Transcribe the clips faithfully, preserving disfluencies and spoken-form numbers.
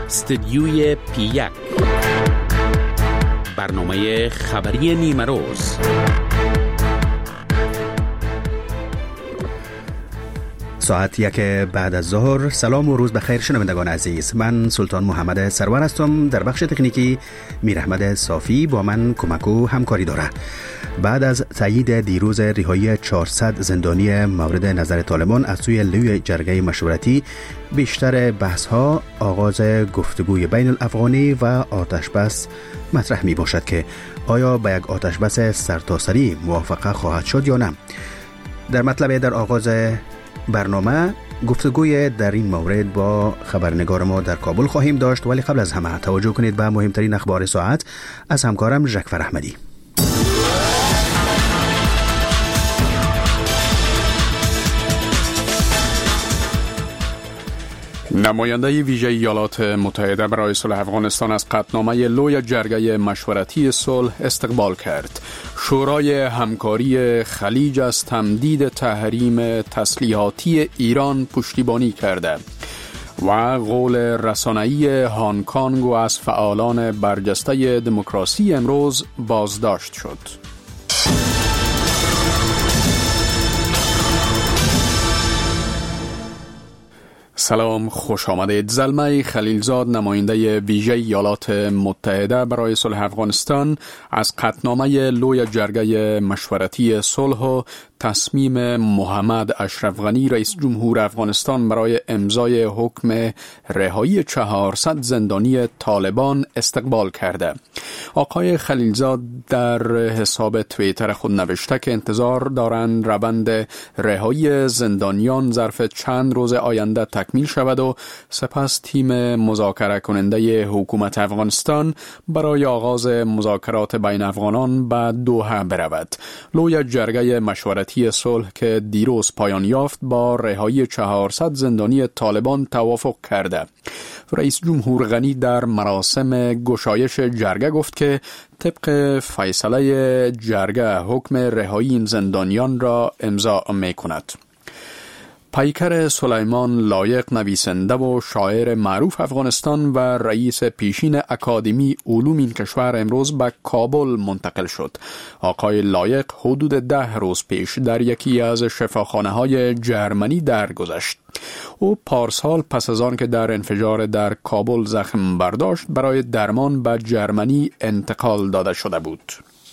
استدیوی پی یک، برنامه خبری نیمه روز. ساعت یک بعد از ظهر. سلام و روز بخیر شنوندگان عزیز. من سلطان محمد سرور هستم. در بخش تکنیکی میر احمد صافی با من کمک و همکاری داره. بعد از تایید دیروز رهایی چهارصد زندانی مورد نظر طالبان از سوی لوی جرگه مشورتی، بیشتر بحث ها آغاز گفتگوی بین الافغانی و آتش بس مطرح می باشد که آیا به یک آتش بس سرتاسری موافقه خواهد شد یا نه. در مطلب در آغاز برنامه گفتگوی در این مورد با خبرنگار ما در کابل خواهیم داشت، ولی قبل از همه توجه کنید به مهمترین اخبار ساعت از همکارم ژکفر احمدی. نماینده ویژه ایالات متحده برای صلح افغانستان از قطعنامه لوی جرگه مشورتی صلح استقبال کرد. شورای همکاری خلیج از تمدید تحریم تسلیحاتی ایران پشتیبانی کرده و قول رسانه‌ای هانگ کنگ از فعالان برجسته دموکراسی امروز بازداشت شد. سلام، خوش آمدید. زلمه خلیلزاد، نماینده ویژه ایالات متحده برای صلح افغانستان، از قطعنامه لوی جرگه مشورتی صلح و تصمیم محمد اشرف غنی رئیس جمهور افغانستان برای امضای حکم رهایی چهارصد زندانی طالبان استقبال کرده. آقای خلیلزاد در حساب توییتر خود نوشته که انتظار دارند روند رهایی زندانیان ظرف چند روز آینده تکمیل شود و سپس تیم مذاکره کننده حکومت افغانستان برای آغاز مذاکرات بین افغانان به دوحه برود. لوی جرگه مشورتی صلح که دیروز پایان یافت با رهایی چهارصد زندانی طالبان توافق کرده. رئیس جمهور غنی در مراسم گشایش جرگه گفت که طبق فیصله جرگه حکم رهایی این زندانیان را امضا می کند. پیکر سلیمان لایق، نویسنده و شاعر معروف افغانستان و رئیس پیشین اکادمی علوم این کشور، امروز به کابل منتقل شد. آقای لایق حدود ده روز پیش در یکی از شفاخانه‌های جرمنی درگذشت. او پارسال پس از آن که در انفجار در کابل زخم برداشت برای درمان به جرمنی انتقال داده شده بود.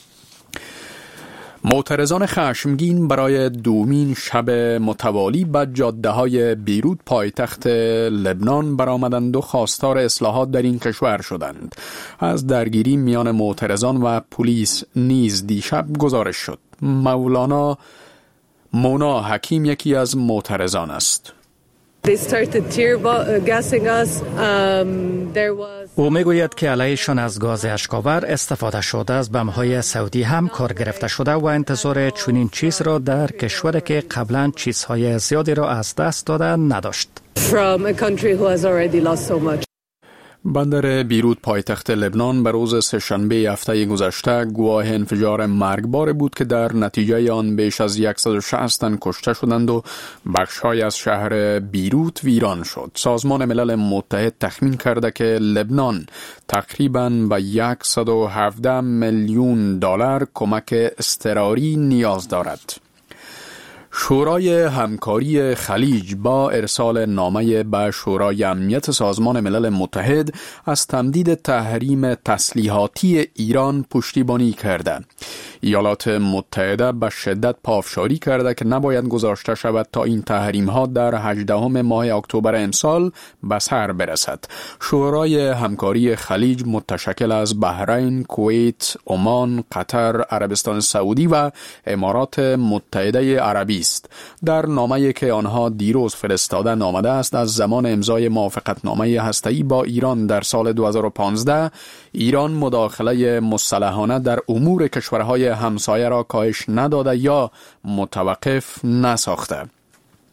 معترضان خشمگین برای دومین شب متوالی به جاده‌های بیروت پایتخت لبنان برآمدند و خواستار اصلاحات در این کشور شدند. از درگیری میان معترضان و پلیس نیز دیشب گزارش شد. مولانا مونا حکیم یکی از معترضان است. They started tear gassing us. Um, there was... او میگوید که علیهشان از گاز اشک‌آور استفاده شده. از بم‌های سعودی هم کار گرفته شده و انتظار چنین چیز را در کشوری که قبلا چیزهای زیادی را از دست داده نداشت. From a country who has already lost so much. بندر بیروت پایتخت لبنان به روز سه‌شنبه هفته گذشته گواه انفجار مرگبار بود که در نتیجه آن بیش از صد و شصت تن کشته شدند و بخش‌های از شهر بیروت ویران شد. سازمان ملل متحد تخمین کرده که لبنان تقریباً به صد و هفده میلیون دلار کمک اضطراری نیاز دارد. شورای همکاری خلیج با ارسال نامه به شورای امنیت سازمان ملل متحد از تمدید تحریم تسلیحاتی ایران پشتیبانی کرده. ایالات متحده به شدت پافشاری کرده که نباید گذاشته شود تا این تحریم ها در هجدهم ماه اکتبر امسال به سر برسد. شورای همکاری خلیج متشکل از بحرین، کویت، عمان، قطر، عربستان سعودی و امارات متحده عربی است. در نامه‌ای که آنها دیروز فرستادن آمده است از زمان امضای موافقتنامه هسته‌ای با ایران در سال دو هزار و پانزده، ایران مداخله مسلحانه در امور کشورهای همسایه را کاهش نداده یا متوقف نساخته.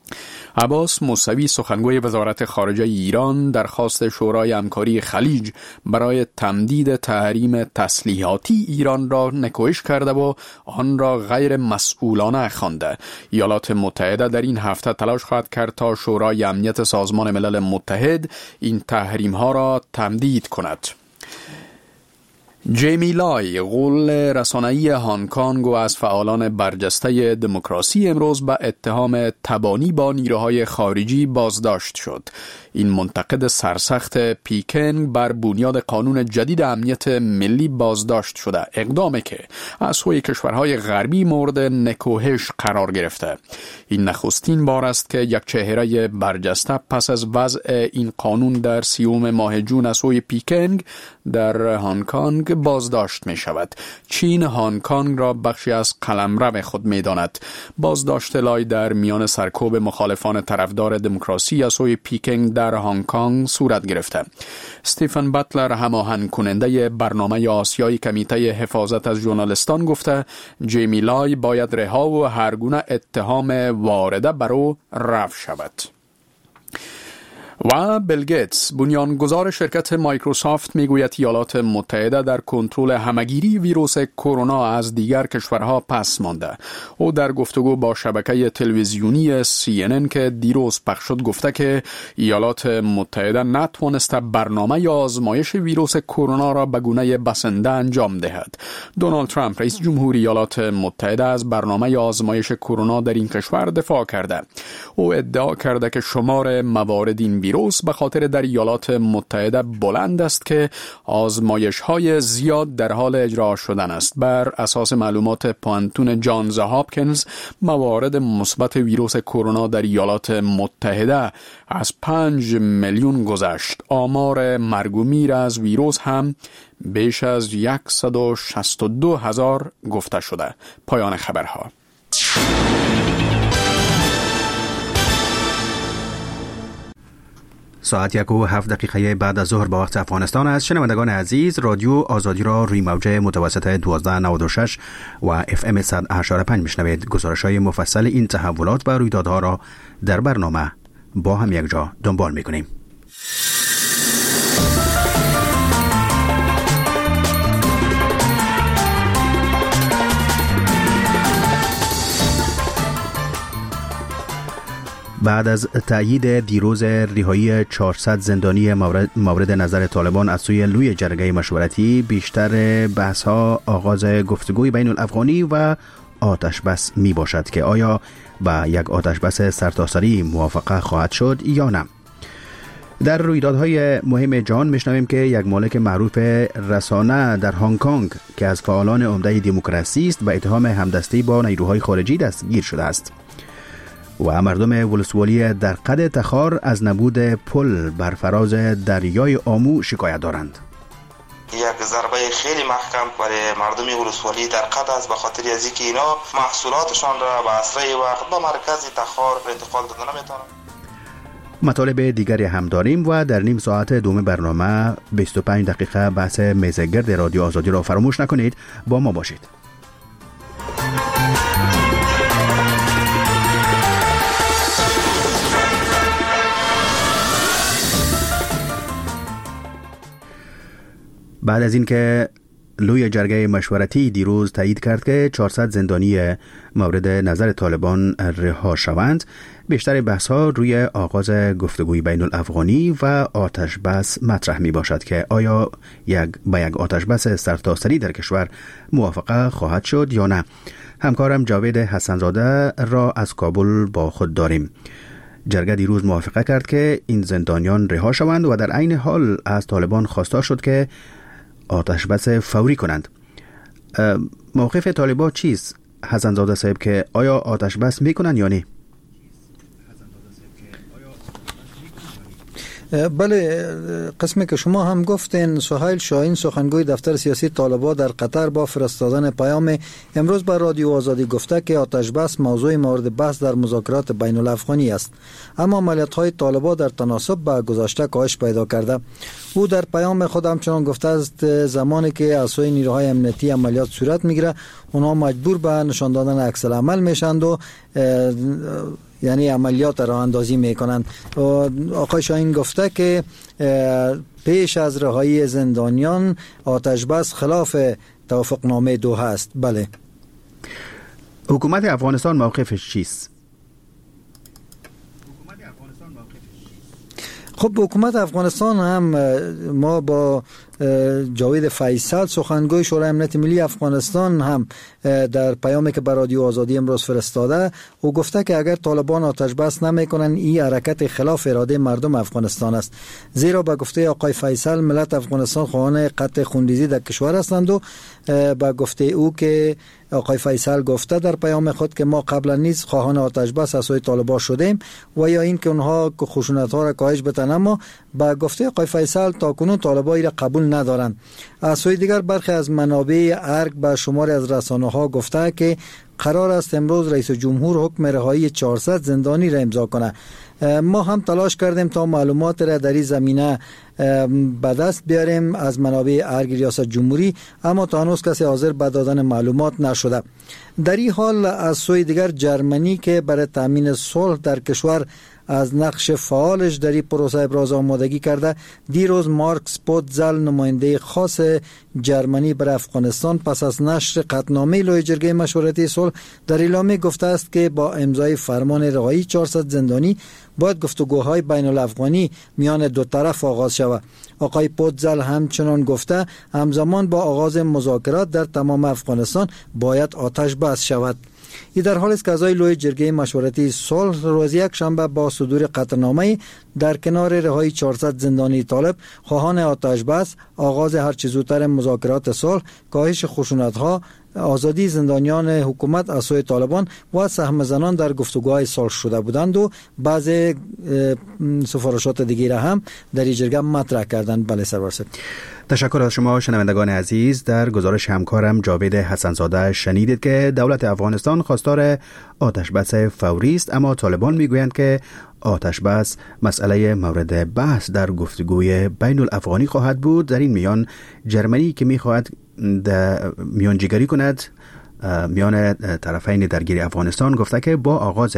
عباس موسوی سخنگوی وزارت خارجه ایران درخواست شورای همکاری خلیج برای تمدید تحریم تسلیحاتی ایران را نکوهش کرده و آن را غیر مسئولانه خوانده. ایالات متحده در این هفته تلاش خواهد کرد تا شورای امنیت سازمان ملل متحد این تحریم ها را تمدید کند. جیمی لای، غول رسانه‌ای هنگ کنگ و از فعالان برجسته دموکراسی امروز به اتهام تبانی با نیروهای خارجی بازداشت شد. این منتقد سرسخت پکن بر بنیاد قانون جدید امنیت ملی بازداشت شده، اقدامی که از سوی کشورهای غربی مورد نکوهش قرار گرفته. این نخستین بار است که یک چهره برجسته پس از وضع این قانون در سیوم ماه جون از سوی پکن در هنگ کنگ بازداشت می شود. چین هنگ کنگ را بخشی از قلمرو خود می داند. بازداشت لای در میان سرکوب مخالفان طرفدار دموکراسی از سوی پکن در هنگ کنگ صورت گرفته. استیفن باتلر، هماهنگ کننده برنامه آسیایی کمیته حفاظت از ژورنالیستان، گفته جیمی لای باید رها و هر گونه اتهام وارده بر او رفع شود. و بیل گیتس، بنیانگذار شرکت مایکروسافت، میگوید ایالات متحده در کنترل همگیری ویروس کرونا از دیگر کشورها پس مانده. او در گفتگو با شبکه تلویزیونی سی ان ان که دیروز پخش شد گفته که ایالات متحده نتوانسته برنامه یا آزمایش ویروس کرونا را به گونه بسنده انجام دهد. دونالد ترامپ، رئیس جمهوری ایالات متحده، از برنامه یا آزمایش کرونا در این کشور دفاع کرده. او ادعا کرده که شمار موارد این ویروس به خاطر در ایالات متحده بلند است که آزمایش‌های زیاد در حال اجرا شدن است. بر اساس معلومات پانتون جانز هاپکینز، موارد مثبت ویروس کرونا در ایالات متحده از پنج میلیون گذشت. آمار مرگ و میر از ویروس هم بیش از صد و شصت و دو هزار گفته شده. پایان خبرها. ساعت یک و هفت دقیقه بعد از ظهر با وقت افغانستان است. شنوندگان عزیز، رادیو آزادی را روی موج متوسط دوازده نود و شش و اف ام صد و هشت و پنج میشنوید. گزارش های مفصل این تحولات و رویدادها را در برنامه با هم یک جا دنبال میکنیم. بعد از تأیید دیروز رهایی چهارصد زندانی مورد, مورد نظر طالبان از سوی لوی جرگه مشورتی، بیشتر بحث ها آغاز گفتگوی بین الافغانی و آتش بس می باشد که آیا با یک آتش بس سرتاسری موافقه خواهد شد یا نه. در رویدادهای مهم جهان میشنویم که یک مالک معروف رسانه در هنگ کنگ که از فعالان عمده دموکراسی است به اتهام همدستی با نیروهای خارجی دستگیر شده است. و مردم ولسوالی در قد تخار از نبود پل بر فراز دریای آمو شکایت دارند. یک ضربه خیلی محکم برای مردم ولسوالی در قد است، به خاطر از اینکه اینا محصولاتشان را به اسرع وقت به مرکز تخار انتقال دادن نمیتونند. مطالب دیگری هم داریم و در نیم ساعت دوم برنامه بیست و پنج دقیقه بحث میزگرد رادیو آزادی را فراموش نکنید. با ما باشید. بعد از اینکه لوی جرگه مشورتی دیروز تایید کرد که چهارصد زندانی مورد نظر طالبان رها شوند، بیشتر بحث‌ها روی آغاز گفتگوی بین الافغانی و آتش بس مطرح می باشد که آیا یک با یک آتش بس سرتاسری در کشور موافقه خواهد شد یا نه. همکارم جاوید حسنزاده را از کابل با خود داریم. جرگه دیروز موافقه کرد که این زندانیان رها شوند و در عین حال از طالبان خواستار شد که آتش بس فوری کنند. موقف طالبان چیست حسنزاده صاحب، که آیا آتش بس میکنن یا نه؟ بله، قسمی که شما هم گفتین، سهیل شاهین سخنگوی دفتر سیاسی طالبان در قطر با فرستادن پیام امروز به رادیو آزادی گفته که آتش بس موضوع مورد بحث در مذاکرات بین الافغانی است، اما عملیات‌های طالبان در تناسب با گذشته کاهش پیدا کرده. او در پیام خود همچنان گفته است زمانی که از سوی نیروهای امنیتی عملیات صورت میگیره، اونها مجبور به نشان دادن عکس العمل میشند و یعنی عملیات راه اندازی میکنند. آقای شاهین گفته که پیش از رهایی زندانیان آتش بس خلاف توافقنامه دوحه است. بله. حکومت افغانستان موقفش چیست؟ خب حکومت افغانستان هم، ما با جاوید فیصل سخنگوی شورای امنیت ملی افغانستان هم در پیامی که بر رادیو آزادی امروز فرستاده، او گفته که اگر طالبان آتش بس نمیکنن این حرکت خلاف اراده مردم افغانستان است. زیرا به گفته آقای فیصل ملت افغانستان خواهان قطع خونریزی در کشور هستند و به گفته او که آقای فیصل گفته در پیام خود که ما قبلا نیز خواهان آتش بس از سوی طالبان شدیم و یا این که اونها خشونت ها را کاهش بدن، اما با گفته آقای فیصل تاکنون طالبان را قبول ندارند. از سوی دیگر برخی از منابع ارگ به شماری از رسانه ها گفته که قرار است امروز رئیس جمهور حکم رهایی چهارصد زندانی را امضا کنه. ما هم تلاش کردیم تا معلومات را در این زمینه به دست بیاریم از منابع ارگ ریاست جمهوری، اما تا هنوز کسی حاضر به دادن معلومات نشده. در این حال از سوی دیگر جرمنی که برای تامین صلح در کشور از نقش فعالش در این پروسه ابراز آمادگی کرده، دیروز مارکس پوتزل نماینده خاص جرمنی بر افغانستان پس از نشر قطعنامه لوی جرگه مشورتی صلح در اعلامیه گفته است که با امضای فرمان رهایی چهارصد زندانی باید گفتگوهای بین الافغانی میان دو طرف آغاز شود. آقای پوتزل همچنان گفته همزمان با آغاز مذاکرات در تمام افغانستان باید آتش بس شود. این در حالی است که اعضای لوی جرگه مشورتی صلح روز یک شنبه با صدور قطعنامه در کنار رهایی چهارصد زندانی طالب خواهان آتش بس، آغاز هر چه زودتر مذاکرات صلح، کاهش خشونت‌ها، آزادی زندانیان حکومت از سوی طالبان و سهم زنان در گفتگوهای صلح شده بودند و بعضی سفارشات دیگه را هم در این جرگه مطرح کردند. بله سرورست. تشکر از شما شنوندگان عزیز. در گزارش همکارم جاوید حسنزاده شنیدید که دولت افغانستان خواستار آتش بس فوری است، اما طالبان میگویند که آتش بس مسئله مورد بحث در گفتگوی بین الافغانی خواهد بود. در این میان جرمنی که میخواهد میانجیگری کند میان طرفین درگیر افغانستان گفته که با آغاز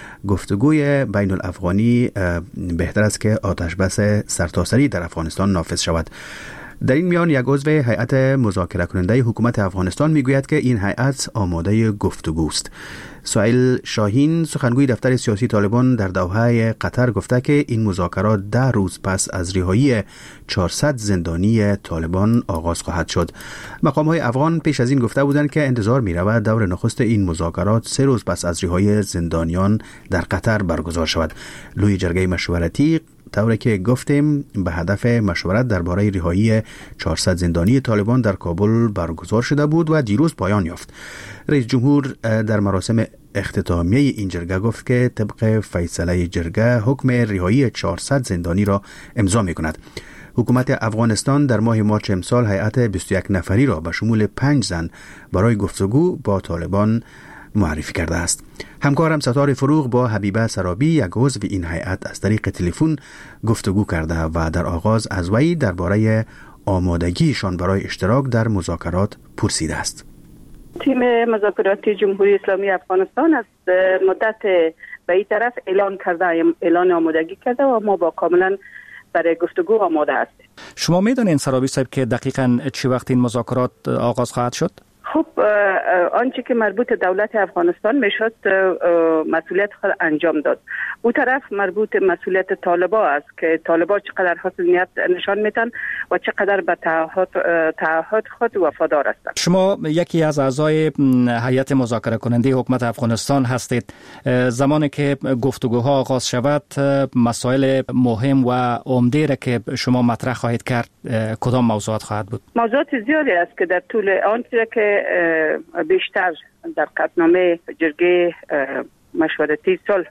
گفتگوی بین الافغانی بهتر است که آتش بس سرتاسری در افغانستان نافذ شود. در این میان یک عضو هیئت مذاکره کننده حکومت افغانستان میگوید که این هیئت آماده گفتگوست. سهیل شاهین سخنگوی دفتر سیاسی طالبان در دوحه قطر گفته که این مذاکرات ده روز پس از رهایی چهارصد زندانی طالبان آغاز خواهد شد. مقام‌های افغان پیش از این گفته بودند که انتظار می‌رود دور نخست این مذاکرات سه روز پس از رهایی زندانیان در قطر برگزار شود. لوی جرگه مشورتی طوری که گفتیم به هدف مشورت درباره رهایی چهارصد زندانی طالبان در کابل برگزار شده بود و دیروز پایان یافت. رئیس جمهور در مراسم اختتامیه این جرگه گفت که طبق فیصله جرگه حکم رهایی چهارصد زندانی را امضا می‌کند. حکومت افغانستان در ماه مارچ امسال هیئت بیست و یک نفری را به شمول پنج زن برای گفتگو با طالبان معرفی کرده است. همکارم ستار فروغ با حبیبه سرابی یک عضو این هیئت از طریق تلفن گفتگو کرده و در آغاز از وی درباره آمادگیشان برای اشتراک در مذاکرات پرسیده است. تیم مذاکراتی جمهوری اسلامی افغانستان از مدت به این طرف اعلان کرده اعلان آمادگی کرده و ما با کاملا برای گفتگو آماده هستیم. شما میدونین سرابی صاحب که دقیقاً چه وقت این مذاکرات آغاز خواهد شد؟ خب آنچه که مربوط دولت افغانستان میشد مسئولیت خود انجام داد. او طرف مربوط مسئولیت طالبا است که طالبا چقدر حسنیت نشان میتن و چقدر به تعهد تعهد خود وفادار هستند. شما یکی از اعضای هیئت مذاکره کننده حکومت افغانستان هستید. زمانی که گفتگوها آغاز شود مسائل مهم و عمده را که شما مطرح خواهید کرد کدام موضوعات خواهد بود؟ موضوعات زیادی است که در طول آنچه که بیشتر در قطعنامه جرگه مشورتی صلح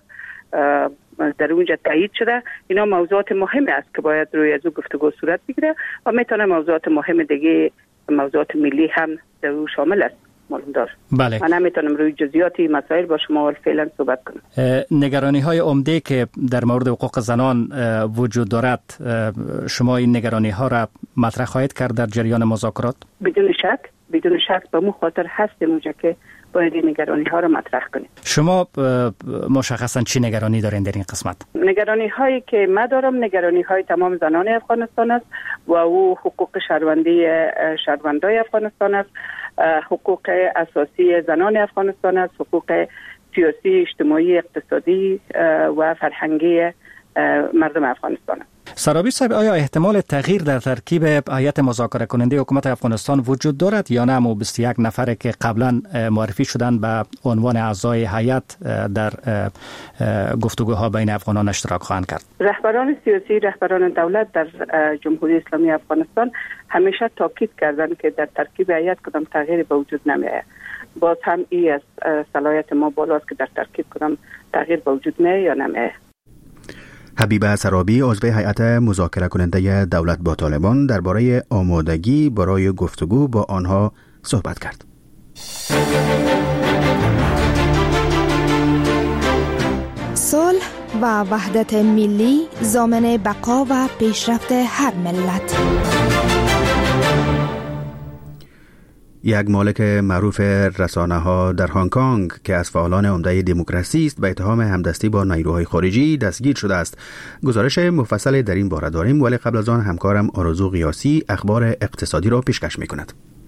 در اونجا تایید شده، اینا موضوعات مهمی است که باید روی از گفتگو صورت بگیره و میتونه موضوعات مهم دیگه موضوعات ملی هم در او شامل است. بله. من نمیتونم روی جزئیاتی مسائل با شما فعلا صحبت کنم. نگرانی های عمده که در مورد حقوق زنان وجود دارد، شما این نگرانی ها را مطرح خواهید کرد در جریان مذاکرات؟ بدون شک بدون شک به مو خاطر هستیم اونجا که باید این نگرانی ها را مطرح کنیم. شما مشخصا چی نگرانی دارین در این قسمت؟ نگرانی هایی که من دارم نگرانی های تمام زنان افغانستان است و او حقوق شهروندی شهروندای افغانستان است، حقوق اساسی زنان افغانستان است، حقوق سیاسی، اجتماعی، اقتصادی و فرهنگی مردم افغانستان است. سرابی صاحب، آیا احتمال تغییر در ترکیب هیئت مذاکره کننده حکومت افغانستان وجود دارد یا نه؟ اما بیست و یک نفره که قبلا معرفی شدن به عنوان اعضای هیئت در گفتگوها بین افغانان اشتراک خواهند کرد؟ رهبران سیاسی، رهبران دولت در جمهوری اسلامی افغانستان همیشه تاکید کردند که در ترکیب هیئت کدام تغییری به وجود نمیآید. باز هم این از صلاحیت ما بالاست که در ترکیب کدام تغییر به وجود میآید یا نمیآید. حبیبه سرابی، عضو هیئت مذاکره کننده دولت با طالبان، درباره آمادگی برای گفتگو با آنها صحبت کرد. صلح و وحدت ملی ضامن بقا و پیشرفت هر ملت. یک مالک معروف رسانه ها در هنگ کنگ که از فعالان عمده دموکراسی است به اتهام همدستی با نیروهای خارجی دستگیر شده است. گزارش مفصل در این باره داریم، ولی قبل از آن همکارم آرزو قیاسی اخبار اقتصادی را پیشکش می‌کند.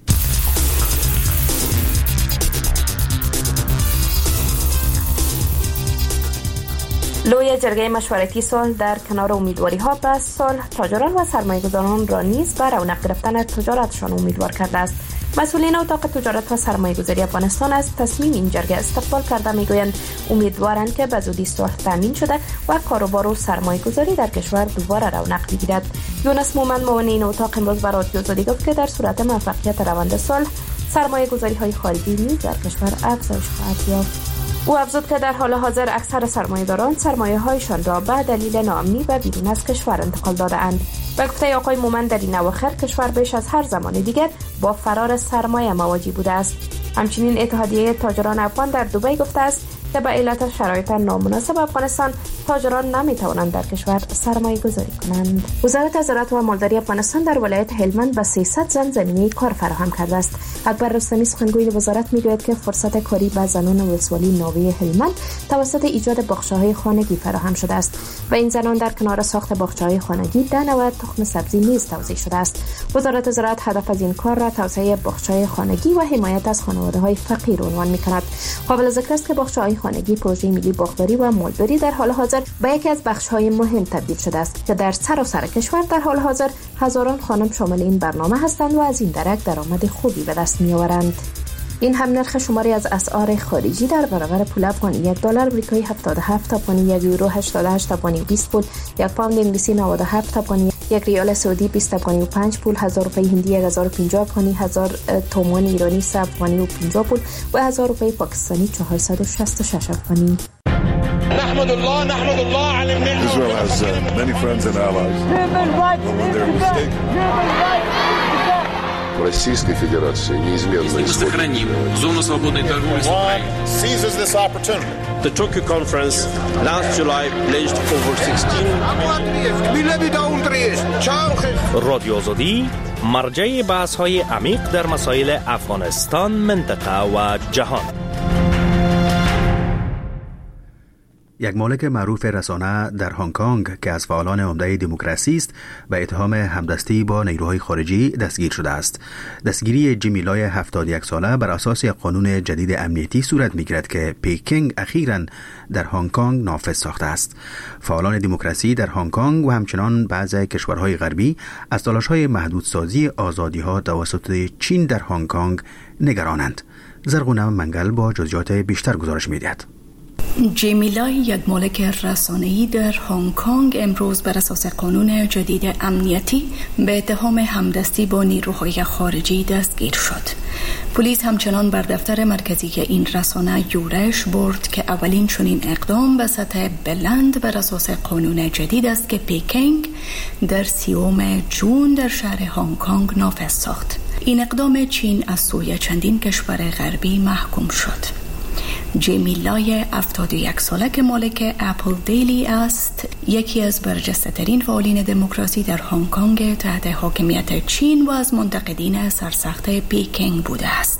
لوی جرگه مشورتی صلح در کنار امیدواری ها به صلح، تاجران و سرمایه‌گذاران را نیز به رونق گرفتن تجارتشان امیدوار کرده است. مسئولین اتاق تجارت و سرمایه‌گذاری افغانستان از تصمیم این جرگه استقبال کرده میگویند امیدوارند که به زودی صلح تامین شده و کاروبار و سرمایه‌گذاری در کشور دوباره رونق بگیرد. یونس مومن، معاون این اتاق، امروز به رادیو آزادی گفت که در صورت موفقیت روند صلح، سرمایه‌گذاری‌های خارجی نیز در کشور افزایش خواهد یافت. او افزود که در حال حاضر اکثر سرمایه‌داران سرمایه‌هایشان را به دلیل ناامنی و بیرون از کشور انتقال داده‌اند. به گفته آقای مومن، در این اواخر کشور بیش از هر زمان دیگر با فرار سرمایه مواجه بوده است. همچنین اتحادیه تاجران افغان در دبی گفته است که به علت شرایط نامناسب افغانستان، تاجران نمیتوانند در کشور سرمایه گذاری کنند. وزارت زراعت و مالداری افغانستان در ولایت هلمند به سیصد زن زمینه کار فراهم کرده است. اکبر رستمی، سخنگوی وزارت، میگوید که فرصت کاری به زنان ولسوالی ناوی هلمند توسط ایجاد باغچه‌های خانگی فراهم شده است و این زنان در کنار ساخت باغچه‌های خانگی ده نوع تخم سبزی نیز توزیع شده است. وزارت زراعت هدف از این کار را توسعه باغچه‌های خانگی و حمایت از خانواده‌های فقیر عنوان می‌کند. قابل ذکر است که باغچه‌های خانگی پروژه ملی باغداری و مالداری در حال حاضر به یکی از بخش‌های مهم تبدیل شده است که در سراسر کشور در حال حاضر هزاران خانم شامل این برنامه هستند و از این درک درآمد خوبی به دست می‌آورند. این هم نرخ شماری از اسعار خارجی در برابر پول افغانی: یک دلار آمریکایی هفتاد و هفت افغانی، یک یورو هشتاد و هشت افغانی بیست پول، یک پوند انگلیسی نود و هفت افغانی، یک ریال سعودی بیست افغانی و پنج پول، هزار روپیه هندی یک هزار و پنجاه افغانی، هزار تومان ایرانی سه افغانی و پنجاه پول و هزار روپیه پاکستانی چهارصد و شصت و شش افغانی. نحمد الله نحمد الله على النعمة. Israel has uh, many friends and allies. Human rights. Российской Федерации неизменно сохраним зону свободной торговли с Украиной. Seizes this opportunity. The Tokyo conference last July pledged over sixteen. رادیو آزادی، مرجع بحث‌های عمیق در مسائل افغانستان، منطقه و جهان. یک مالک معروف رسانه در هنگ کنگ که از فعالان عمده دموکراسی است به اتهام همدستی با نیروهای خارجی دستگیر شده است. دستگیری جیمی لای هفتاد و یک ساله بر اساس یک قانون جدید امنیتی صورت می‌گیرد که پکینگ اخیراً در هنگ کنگ نافذ ساخته است. فعالان دموکراسی در هنگ کنگ و همچنان بعضی کشورهای غربی از تلاش‌های محدودسازی آزادی‌ها توسط چین در هنگ کنگ نگرانند. زرغونه منگل با جزئیات بیشتر گزارش می‌دهد. جیمی لای، یک مالک رسانه‌ای در هنگ کنگ، امروز بر اساس قانون جدید امنیتی به اتهام همدستی با نیروهای خارجی دستگیر شد. پلیس همچنان بر دفتر مرکزی این رسانه یورش برد که اولین چنین اقدام به سطح بلند بر اساس قانون جدید است که پکینگ در سیوم جون در شهر هنگ کنگ نافذ ساخت. این اقدام چین از سوی چندین کشور غربی محکوم شد. جیمی لای هفتاد و یک ساله که مالک اپل دیلی است، یکی از برجسته ترین فعالین دموکراسی در هنگ کنگ تحت حاکمیت چین و از منتقدین سرسخت پکینگ بوده است.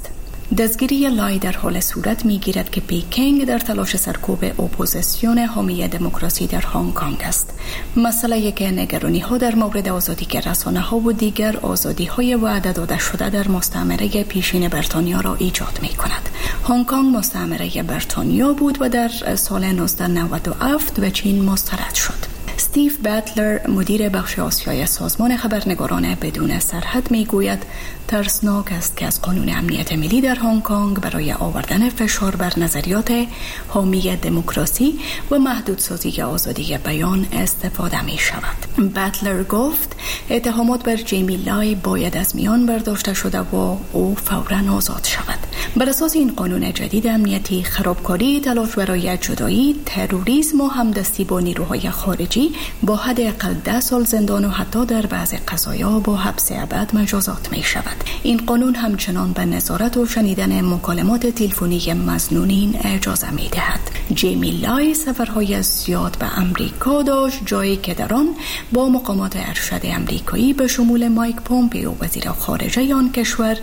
دستگیری لای در حال صورت می‌گیرد که پیکنگ در تلاش سرکوب اپوزیسیون حامی دموکراسی در هنگ کنگ است. مسئله که نگرانی‌ها در مورد آزادی رسانه‌ها و دیگر آزادی‌های وعده داده شده در مستعمره پیشین بریتانیا را ایجاد می‌کند. هنگ کنگ مستعمره بریتانیا بود و در سال نوزده نود و هفت به چین مسترد شد. استیو باتلر مدیر بخش آسیای سازمان خبرنگاران بدون سرحد میگوید ترسناک است که از قانون امنیت ملی در هنگ کنگ برای آوردن فشار بر نظریات حامی دموکراسی و محدودسازی آزادی بیان استفاده می شود. باتلر گفت اتهامات بر جیمی لای باید از میان برداشته شده و او فوراً آزاد شود. بر اساس این قانون جدید امنیتی، خرابکاری، تلاش برای جدایی، تروریسم و همدستی با نیروهای خارجی با حداقل ده سال زندان و حتی در بعضی قضایا با حبس ابد مجازات می شود. این قانون همچنان به نظارت و شنیدن مکالمات تلفنی مظنونین اجازه می دهد. جیمی لای سفرهای زیاد به امریکا داشت، جایی که در آن با مقامات ارشد امریکایی به شمول مایک پومپئو وزیر خارجه آن کشور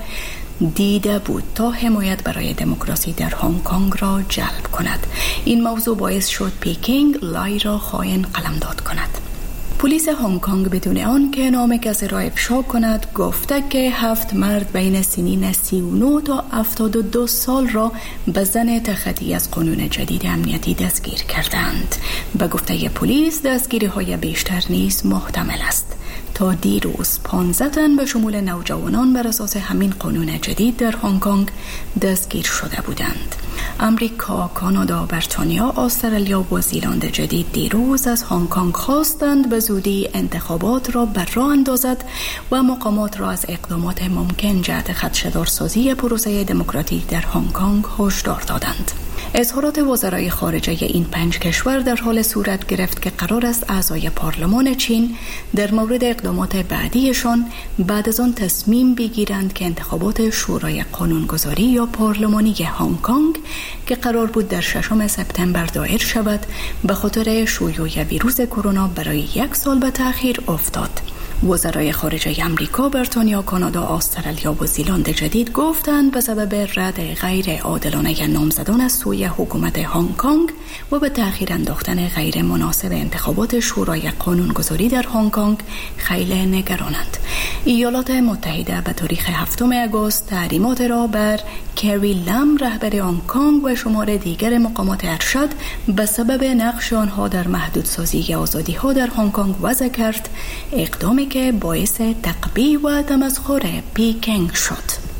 دیده بود تا حمایت برای دموکراسی در هنگ کنگ را جلب کند. این موضوع باعث شد پیکنگ لای را خائن قلمداد کند. پلیس هنگ کنگ بدون آن که نام کسی را افشا کند گفته که هفت مرد بین سنین سی و نه تا هفتاد و دو سال را به زن تخطی از قانون جدید امنیتی دستگیر کردند. به گفته پلیس دستگیری های بیشتر نیز محتمل است. تا دیروز پانزده تن به شمول نوجوانان بر اساس همین قانون جدید در هنگ کنگ دستگیر شده بودند. امریکا، کانادا، بریتانیا، استرالیا و زیلند جدید دیروز از هنگ کنگ خواستند به زودی انتخابات را بر راه اندازد و مقامات را از اقدامات ممکن جهت خدشه‌دارسازی پروسه دموکراتیک در هنگ کنگ هشدار دادند. اظهارات وزرای خارجه این پنج کشور در حال صورت گرفت که قرار است اعضای پارلمان چین در مورد اقدامات بعدیشان بعد از آن تصمیم بگیرند که انتخابات شورای قانونگذاری یا پارلمانی هنگ کنگ که قرار بود در ششم سپتامبر دایر شود به خاطر شیوع ویروس کرونا برای یک سال به تأخیر افتاد. وزرای خارجه امریکا، بریتانیا، کانادا، استرالیا و زیلند جدید گفتند به سبب رد غیر عادلانه نامزدان از سوی حکومت هنگ کنگ و به تأخیر انداختن غیر مناسب انتخابات شورای قانونگذاری در هنگ کنگ خیلی نگرانند. ایالات متحده به تاریخ هفتم آگوست تحریمات را بر کری لم رهبر هنگ کنگ و شمار دیگر مقامات ارشد به سبب نقش آنها در محدودسازی آزادی‌ها در هنگ کنگ وضع کرد، اقدامی که باعث تقبیح و تمسخر پیکنگ شد.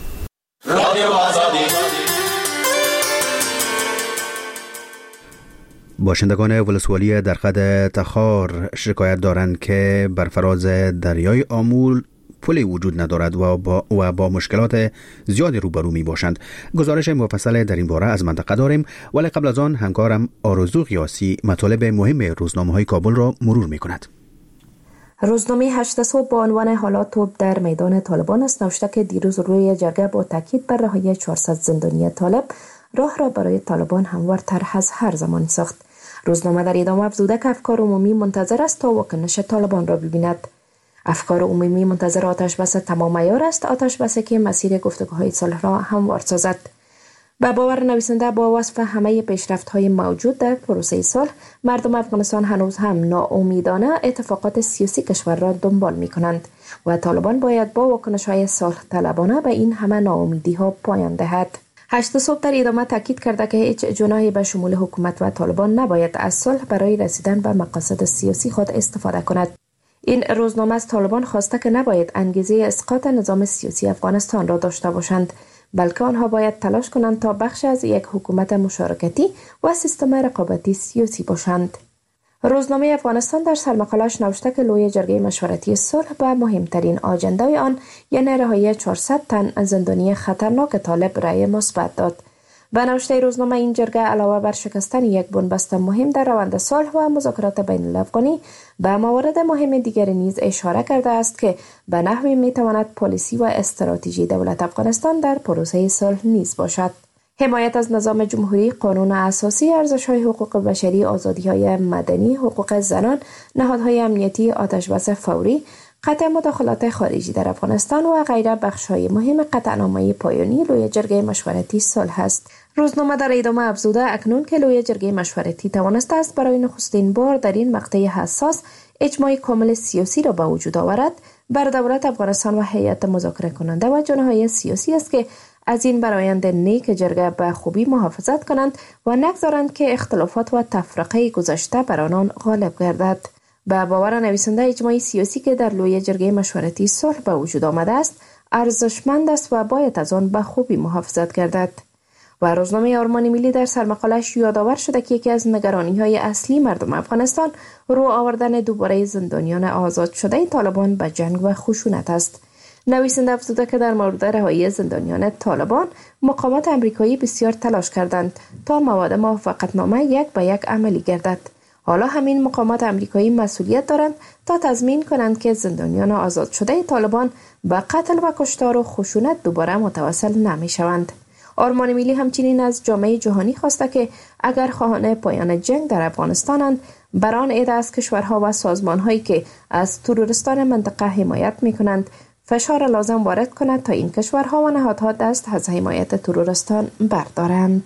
باشندگان ولسوالی درقد تخار شکایت دارند که بر فراز دریای آمول پلی وجود ندارد و با, و با مشکلات زیادی روبرو می باشند. گزارش مفصل در این باره از منطقه داریم، ولی قبل از آن همکارم آرزو قیاسی مطالب مهم روزنامه‌های کابل را مرور می کند. روزنامه هشت صبح با عنوان حالات در میدان طالبان است نوشته که دیروز روی جرگه با تاکید بر رهایی چهارصد زندانی طالب راه را برای طالبان هموارتر از هر زمان ساخت. روزنامه در ادامه افزوده که افکار عمومی منتظر است تا واکنش طالبان را ببیند. افکار عمومی منتظر آتش بس تمام عیار است، آتش بسی که مسیر گفتگوهای صلح را هموار سازد. به باور نویسنده با وصف همه پیشرفت‌های موجود در پروسه صلح، مردم افغانستان هنوز هم ناامیدانه اتفاقات سیاسی کشور را دنبال می‌کنند و طالبان باید با واکنش‌های صلح طلبانه به این همه ناامیدی‌ها پایان دهد. هشت صبح در ادامه تاکید کرده که هیچ جناحی به شمول حکومت و طالبان نباید از صلح برای رسیدن به مقاصد سیاسی خود استفاده کند. این روزنامه از طالبان خواسته که نباید انگیزه اسقاط نظام سیاسی افغانستان را داشته باشند، بلکه آنها باید تلاش کنند تا بخش از یک حکومت مشارکتی و سیستم رقابتی سیاسی باشند. روزنامه افغانستان در سرمقاله‌اش نوشته که لوی جرگه مشورتی صلح به مهمترین آجنده آن یعنی رهایی چهارصد تن زندانی خطرناک طالب رأی مثبت داد. به نوشته روزنامه این جرگه علاوه بر شکستن یک بنبست مهم در روند صلح و مذاکرات بین الافغانی به موارد مهم دیگر نیز اشاره کرده است که به نحوی میتواند پالیسی و استراتژی دولت افغانستان در پروسه صلح نیز باشد. حمایت از نظام جمهوری، قانون اساسی، ارزش‌های حقوق بشری، آزادی‌های مدنی، حقوق زنان، نهادهای امنیتی، آتش‌بس فوری، قطع مداخلات خارجی در افغانستان و غیره بخش‌های مهم قطعنامه پایانی لوی جرگه مشورتی صلح است. روزنامه در ادامه افزوده اکنون که لوی جرگه مشورتی توانسته است برای نخستین بار در این مقطع حساس اجماع کامل سیاسی را به وجود آورد، بر دولت افغانستان و هیئت مذاکره کننده و جناح‌های سیاسی است که از این برآیند نیک جرگه به خوبی محافظت کنند و نگذارند که اختلافات و تفرقه گذشته بر آنان غالب گردد. به باور نویسنده اجماع سیاسی که در لوی جرگه مشورتی صلح به وجود آمده است ارزشمند است و باید از آن به خوبی محافظت گردد. و روزنامه آرمان ملی در سرمقاله‌اش یادآور شده که یکی از نگرانی‌های اصلی مردم افغانستان رو آوردن دوباره زندانیان آزاد شده طالبان به جنگ و خشونت است. نویسنده افزوده که در مورد رهایی زندانیان طالبان مقامات امریکایی بسیار تلاش کردند تا مواد موافقتنامه یک به یک عملی گردد. حالا همین مقامات امریکایی مسئولیت دارند تا تضمین کنند که زندانیان آزاد شده طالبان به قتل و کشتار و خشونت دوباره متوسل نمی شوند. آرمان ملی همچنین از جامعه جهانی خواسته که اگر خواهان پایان جنگ در افغانستانند، بر آن عده از کشورها و سازمان‌هایی که از تروریستان منطقه حمایت می‌کنند فشار لازم وارد کند تا این کشورها و نهادها دست از حمایت تروریستان بردارند.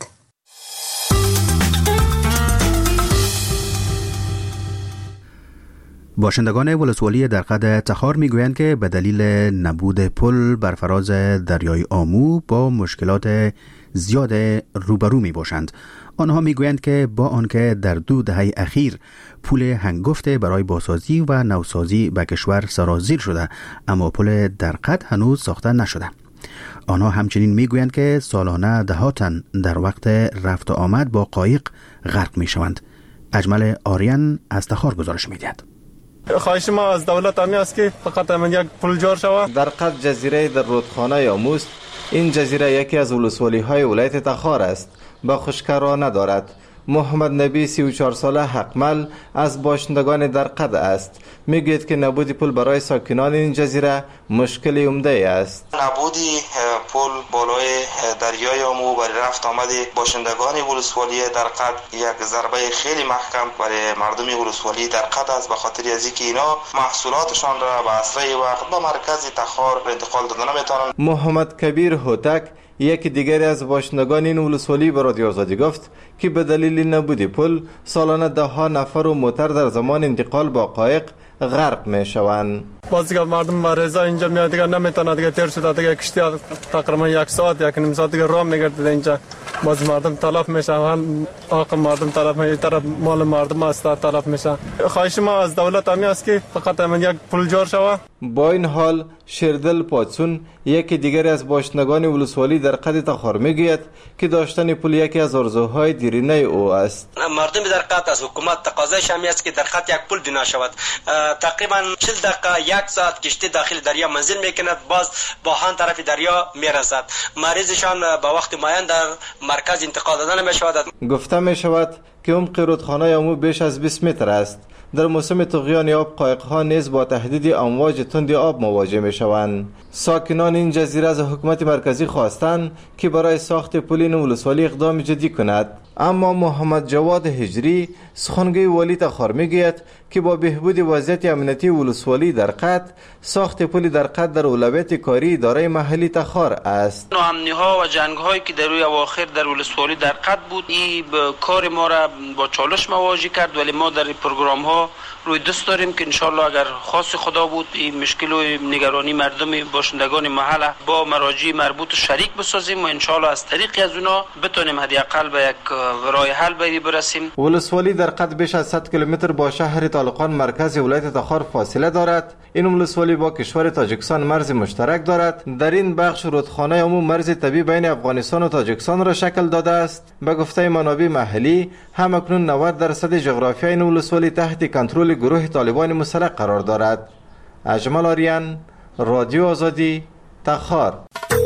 باشندگان ولسوالی درقد تخار میگویند که به دلیل نبود پل بر فراز دریای آمو با مشکلات زیاد روبرو می باشند. آنها میگویند که با آنکه در دو دهه اخیر پل هنگفت برای بازسازی و نوسازی به کشور سرازیر شده، اما پل درقد هنوز ساخته نشده. آنها همچنین میگویند که سالانه ده تن در وقت رفت و آمد با قایق غرق می شوند. اجمل آریان از تخار گزارش میدهد. خواهش ما از دولت همی است که فقط من یک پل جار شود. درقد جزیره در رودخانه آموست. این جزیره یکی از ولسوالی های ولایت تخار است. با خشکرا ندارد. محمد نبی سی و چهار ساله حقمل از باشندگان درقد است. میگوید که نبود پل برای ساکنان این جزیره مشکلی عمده است. نبودی پل بالای دریای آمو برای رفت آمد باشندگان ولسوالی درقد یک ضربه خیلی محکم برای مردم ولسوالی درقد است، به خاطر از اینکه اینا محصولاتشان را به اسرع وقت به مرکز تخار انتقال دادن نمیتونن. محمد کبیر هوتک یکی دیگری از باشندگان این ولسوالی به رادیو آزادی گفت که به دلیل نبود پل سالانه ده ها نفر و موتر در زمان انتقال با قایق غرق می شوند. باز دیگه مردم مریضا اینجا میاد دیگه نمیتونه دیگه تیر شده دیگه کشتی تقریبا یک ساعت یک نیم ساعت دیگه راه میگرده اینجا. باز مردم تلف میشه، هم حق مردم تلف میشه، طرف مال مردم است تلف میشه. خواهش ما از دولت همی است که فقط من یک پل جار شود. با این حال شیردل پاچون یکی دیگری از باشندگان ولسوالی در قد تخار میگوید که داشتن پل یکی از آرزوهای دیرینه او است. مردم در قد از حکومت تقاضایش همی است که در قد یک پل بنا شود. تقریبا چهل دقیقه یک ساعت کشتی داخل دریا منزل میکند، باز با هان طرف دریا میرسد. مریضشان با وقت معین در مرکز انتقال دادن میشود. گفته میشود که عمق رودخانه آمو بیش از بیست متر است. در موسم طغیان آب قایق‌ها نیز با تهدید امواج تند آب مواجه می‌شوند. ساکنان این جزیره از حکومت مرکزی خواستند که برای ساخت پل این ولسوالی اقدام جدی کند، اما محمد جواد هجری سخنگوی والی تخار میگوید که با بهبود وضعیت امنیتی ولسوالی درقد ساخت پل درقد در اولویت کاری اداره محلی تخار است. ناامنی‌ها و جنگ‌هایی که در روی اواخر در ولسوالی درقد بود، این کار ما را با چالش مواجه کرد، ولی ما در پروگرام‌ها روی دست داریم که انشالله اگر خواست خدا بود این مشکل و نگرانی مردم باشندگان محل با مراجع مربوط شریک بسازیم و انشالله از طریق از اونا بتونیم حداقل به یک راه حل بری برسیم. ولسوالی درقد بیش از صد کیلومتر با شهر طالقان مرکز ولایت تخار فاصله دارد. این ولسوالی با کشور تاجیکستان مرز مشترک دارد. در این بخش رودخانه عموم مرز طبیعی بین افغانستان و تاجیکستان را شکل داده است. به گفته منابع محلی هم اکنون نود درصد جغرافیای این ولسوالی تحت کنترل گروه طالبان مسلح قرار دارد. اجمل آریان، رادیو آزادی، تخار.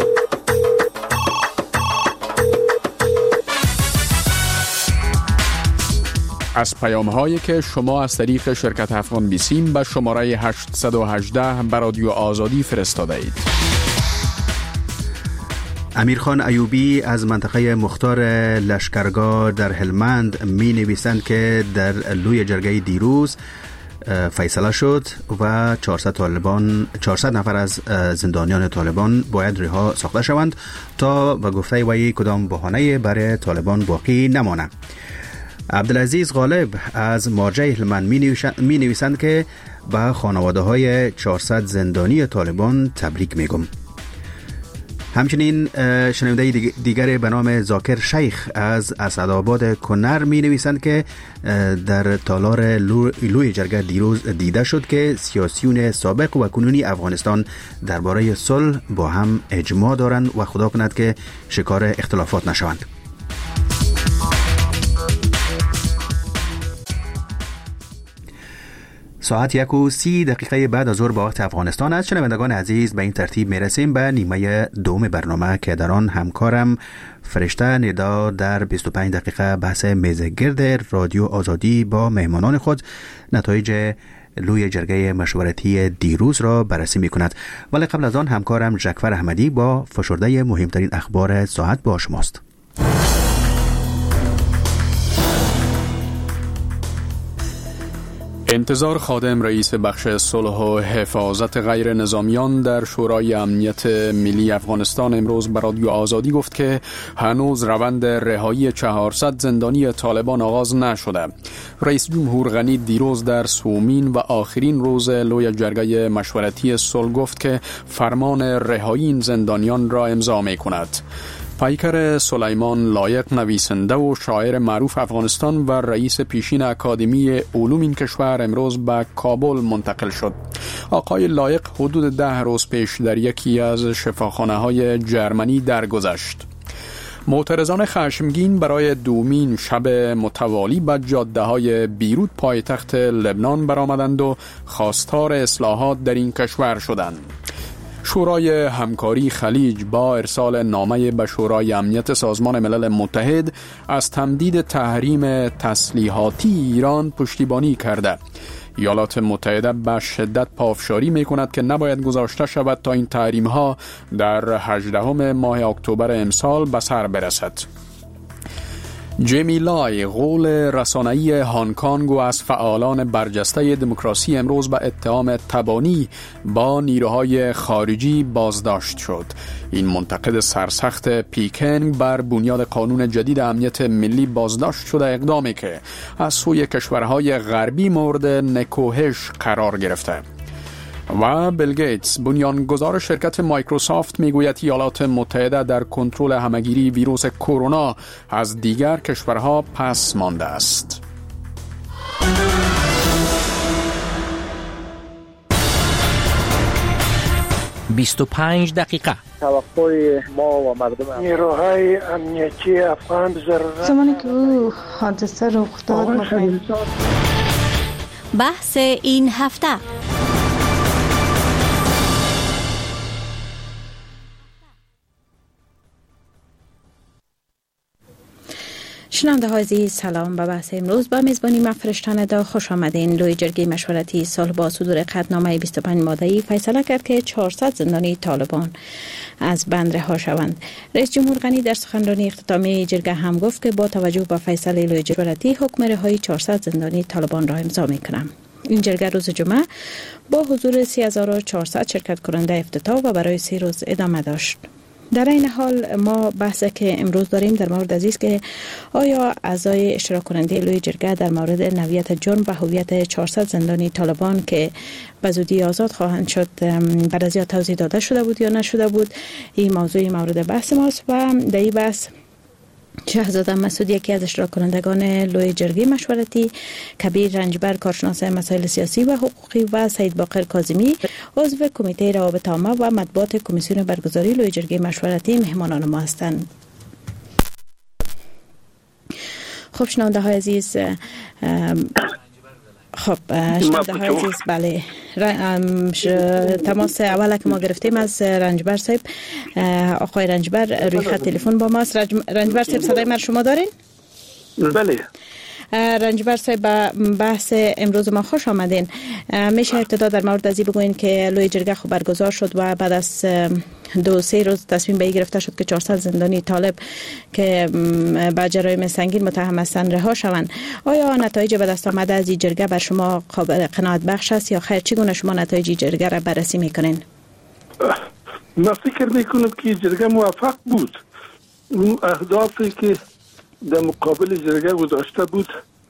از پیام هایی که شما از طریق شرکت افغان بیسیم به شماره هشت یک هشت به رادیو آزادی فرستاده اید. امیرخان ایوبی از منطقه مختار لشکرگاه در هلمند می نویسند که در لوی جرگه دیروز فیصله شد و چهارصد طالبان چهارصد نفر از زندانیان طالبان باید رها ساخته شوند تا به گفته وی کدام بهانه برای طالبان باقی نمانه. عبدالعزیز غالب از مرجع هلمند می نویسند که به خانواده های چهارصد زندانی طالبان تبریک میگم. همچنین شنونده دیگر به نام زاکر شیخ از اسدآباد کنر می نویسند که در تالار لوی جرگه دیروز دیده شد که سیاسیون سابق و کنونی افغانستان درباره صلح با هم اجماع دارند و خدا کند که شکار اختلافات نشوند. ساعت یک و سی دقیقه بعد از ظهر با وقت افغانستان است. شنوندگان عزیز، به این ترتیب میرسیم به نیمه دوم برنامه که در آن همکارم فرشته ندا در بیست و پنج دقیقه بحث میزگرد رادیو آزادی با مهمانان خود نتایج لوی جرگه مشورتی دیروز را بررسی می کند. ولی قبل از آن همکارم جعفر احمدی با فشرده مهمترین اخبار ساعت با شماست. انتظار خادم رئیس بخش صلح و حفاظت غیر نظامیان در شورای امنیت ملی افغانستان امروز به رادیو آزادی گفت که هنوز روند رهایی چهارصد زندانی طالبان آغاز نشده. رئیس جمهور غنی دیروز در سومین و آخرین روز لوی جرگه مشورتی صلح گفت که فرمان رهایی این زندانیان را امضا می کند. پیکر سلیمان لایق، نویسنده و شاعر معروف افغانستان و رئیس پیشین اکادمی علوم این کشور امروز به کابل منتقل شد. آقای لایق حدود ده روز پیش در یکی از شفاخانه های جرمنی درگذشت. معترضان خشمگین برای دومین شب متوالی به جاده های بیروت پایتخت لبنان برآمدند و خواستار اصلاحات در این کشور شدند. شورای همکاری خلیج با ارسال نامه به شورای امنیت سازمان ملل متحد از تمدید تحریم تسلیحاتی ایران پشتیبانی کرده. ایالات متحده به شدت پافشاری می کند که نباید گذاشته شود تا این تحریم ها در هجدهم ماه اکتبر امسال به سر برسد. جیمی لای، غول رسانه‌ای هانگ کنگ و از فعالان برجسته دموکراسی امروز به اتهام تبانی با نیروهای خارجی بازداشت شد. این منتقد سرسخت پیکنگ بر بنیاد قانون جدید امنیت ملی بازداشت شده، اقدامی که از سوی کشورهای غربی مورد نکوهش قرار گرفته. و بیل گیتس، بنیانگذار شرکت مایکروسافت، میگوید ایالات متحده در کنترل همگیری ویروس کرونا از دیگر کشورها پس مانده است. بیست و پنج دقیقه. توقع ما و مردم نیروهای امنیتی افغان ضرورت زمانی که او حادثه رخ داد بحث این هفته. شنونده های عزیز، سلام. به بحث امروز با میزبانی من فرشته ندا خوش آمدین. لوی جرگه مشورتی صلح با صدور قطعنامه بیست و پنج ماده‌ای فیصله کرد که چهارصد زندانی طالبان از بند رها شوند. رئیس جمهور غنی در سخنرانی اختتامی جرگه هم گفت که با توجه به فیصله لوی جرگه مشورتی حکم رهایی چهارصد زندانی طالبان را امضا می‌کنم. این جرگه روز جمعه با حضور سه هزار و چهارصد شرکت کننده افتتاح و برای سه روز ادامه داشت. در این حال ما بحثی که امروز داریم در مورد از است که آیا اعضای اشتراک کننده لوی جرگه در مورد نوعیت جرم و هویت چهارصد زندانی طالبان که به زودی آزاد خواهند شد بعد از توضیح داده شده بود یا نشده بود، این موضوع مورد بحث ماست. و در این بحث شهزاده مسعود، یکی از اشتراک کنندگان لوی جرگه مشورتی، کبیر رنجبر، کارشناس مسائل سیاسی و حقوقی، و سید باقر کاظمی، عضو کمیته روابط عامه و مطبوعات کمیسیون برگزاری لوی جرگه مشورتی مهمانان ما هستند. خب شنونده های عزیز، خب شنونده های عزیز، بله تماس اول که ما گرفتیم از رنجبر صاحب. آقای رنجبر روی خط تلفن با ماست. رنجبر صاحب صدای من شما دارین؟ بله. رنجبر صاحب، بحث امروز ما خوش آمدین. میشه ابتدا در مورد ازی بگوین که لوی جرگه خو برگزار شد و بعد از دو سه روز تصمیم به این گرفته شد که چهارصد زندانی طالب که با جرایم سنگین متهم هستند رها شوند. آیا نتایج به دست آمده از این جرگه بر شما قابل قناعت بخش است یا خیر؟ چگونه شما نتایج جرگه را بررسی میکنین؟ من فکر میکنم که جرگه موفق بود. اون اهدافی که در مقابل جرگه گذاشته بود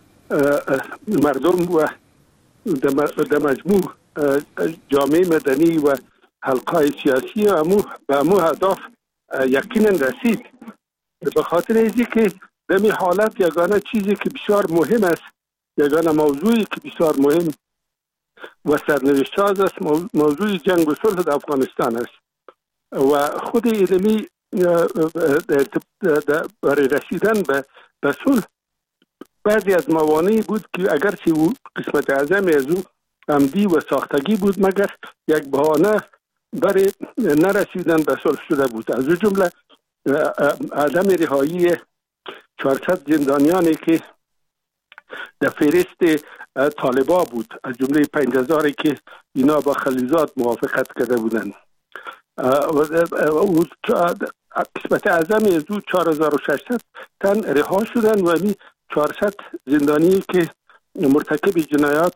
مردم و در مجموع جامعه مدنی و حلقه سیاسی امو به امو اهداف یقینا رسید. به خاطر اینکه که در این حالت یگانه چیزی که بسیار مهم است، یگانه موضوعی که بسیار مهم و سرنوشت‌ساز است، موضوع جنگ و صلح در افغانستان است و خود علمی برای رسیدن به به صلح بعضی از موانعی بود که اگرچه او قسمت اعظم از او عمدی و ساختگی بود، مگر یک بهانه برای نرسیدن به صلح شده بود. از او جمله عدم رهایی چهارصد زندانیانی که در فهرست طالبا بود، از جمله پنج هزاری که اینا با خلیلزاد موافقت کرده بودند. قسمت اعظم از او چهار هزار و ششصد تن رها شدند و این چهارصد زندانی که مرتکب جنایات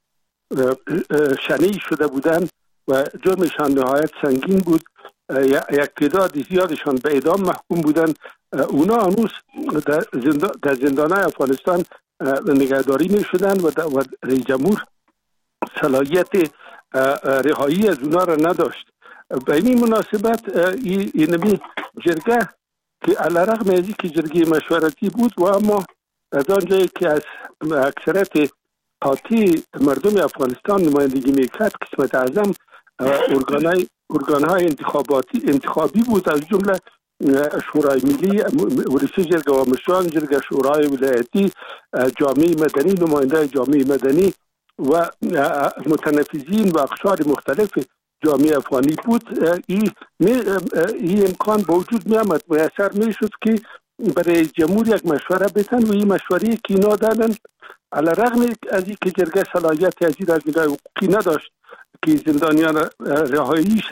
شنیع شده بودند و جرمشان نهایت سنگین بود، یک تعداد زیادشان به اعدام محکوم بودند. اونا هنوز در, زندان در زندانهای افغانستان نگهداری می شدند و رئیس جمهور صلاحیت رهایی از اونا را نداشت. به این مناسبت اینمی جرگه که علیرغم از اینکه جرگه مشورتی بود و اما از آنجایی که از اکثریت قاطع مردم افغانستان نمایندگی میکرد، قسمت اعظم ارگانهای ارگانهای انتخاباتی انتخابی بود، از جمله شورای ملی، رئیس جرگه و مشران جرگه، شورای ولایتی، جامعه مدنی، نماینده جامعه مدنی و متنفذین و اقشار مختلف جامعه افغانی بود. این این امکان با وجود می آمد، میسر می شد که برای جمهور یک مشوره بتن و این مشوره که اینا دادن علیرغم از اینکه جرگه صلاحیت از این از نگاه حقوقی نداشت که زندانیان رهاییش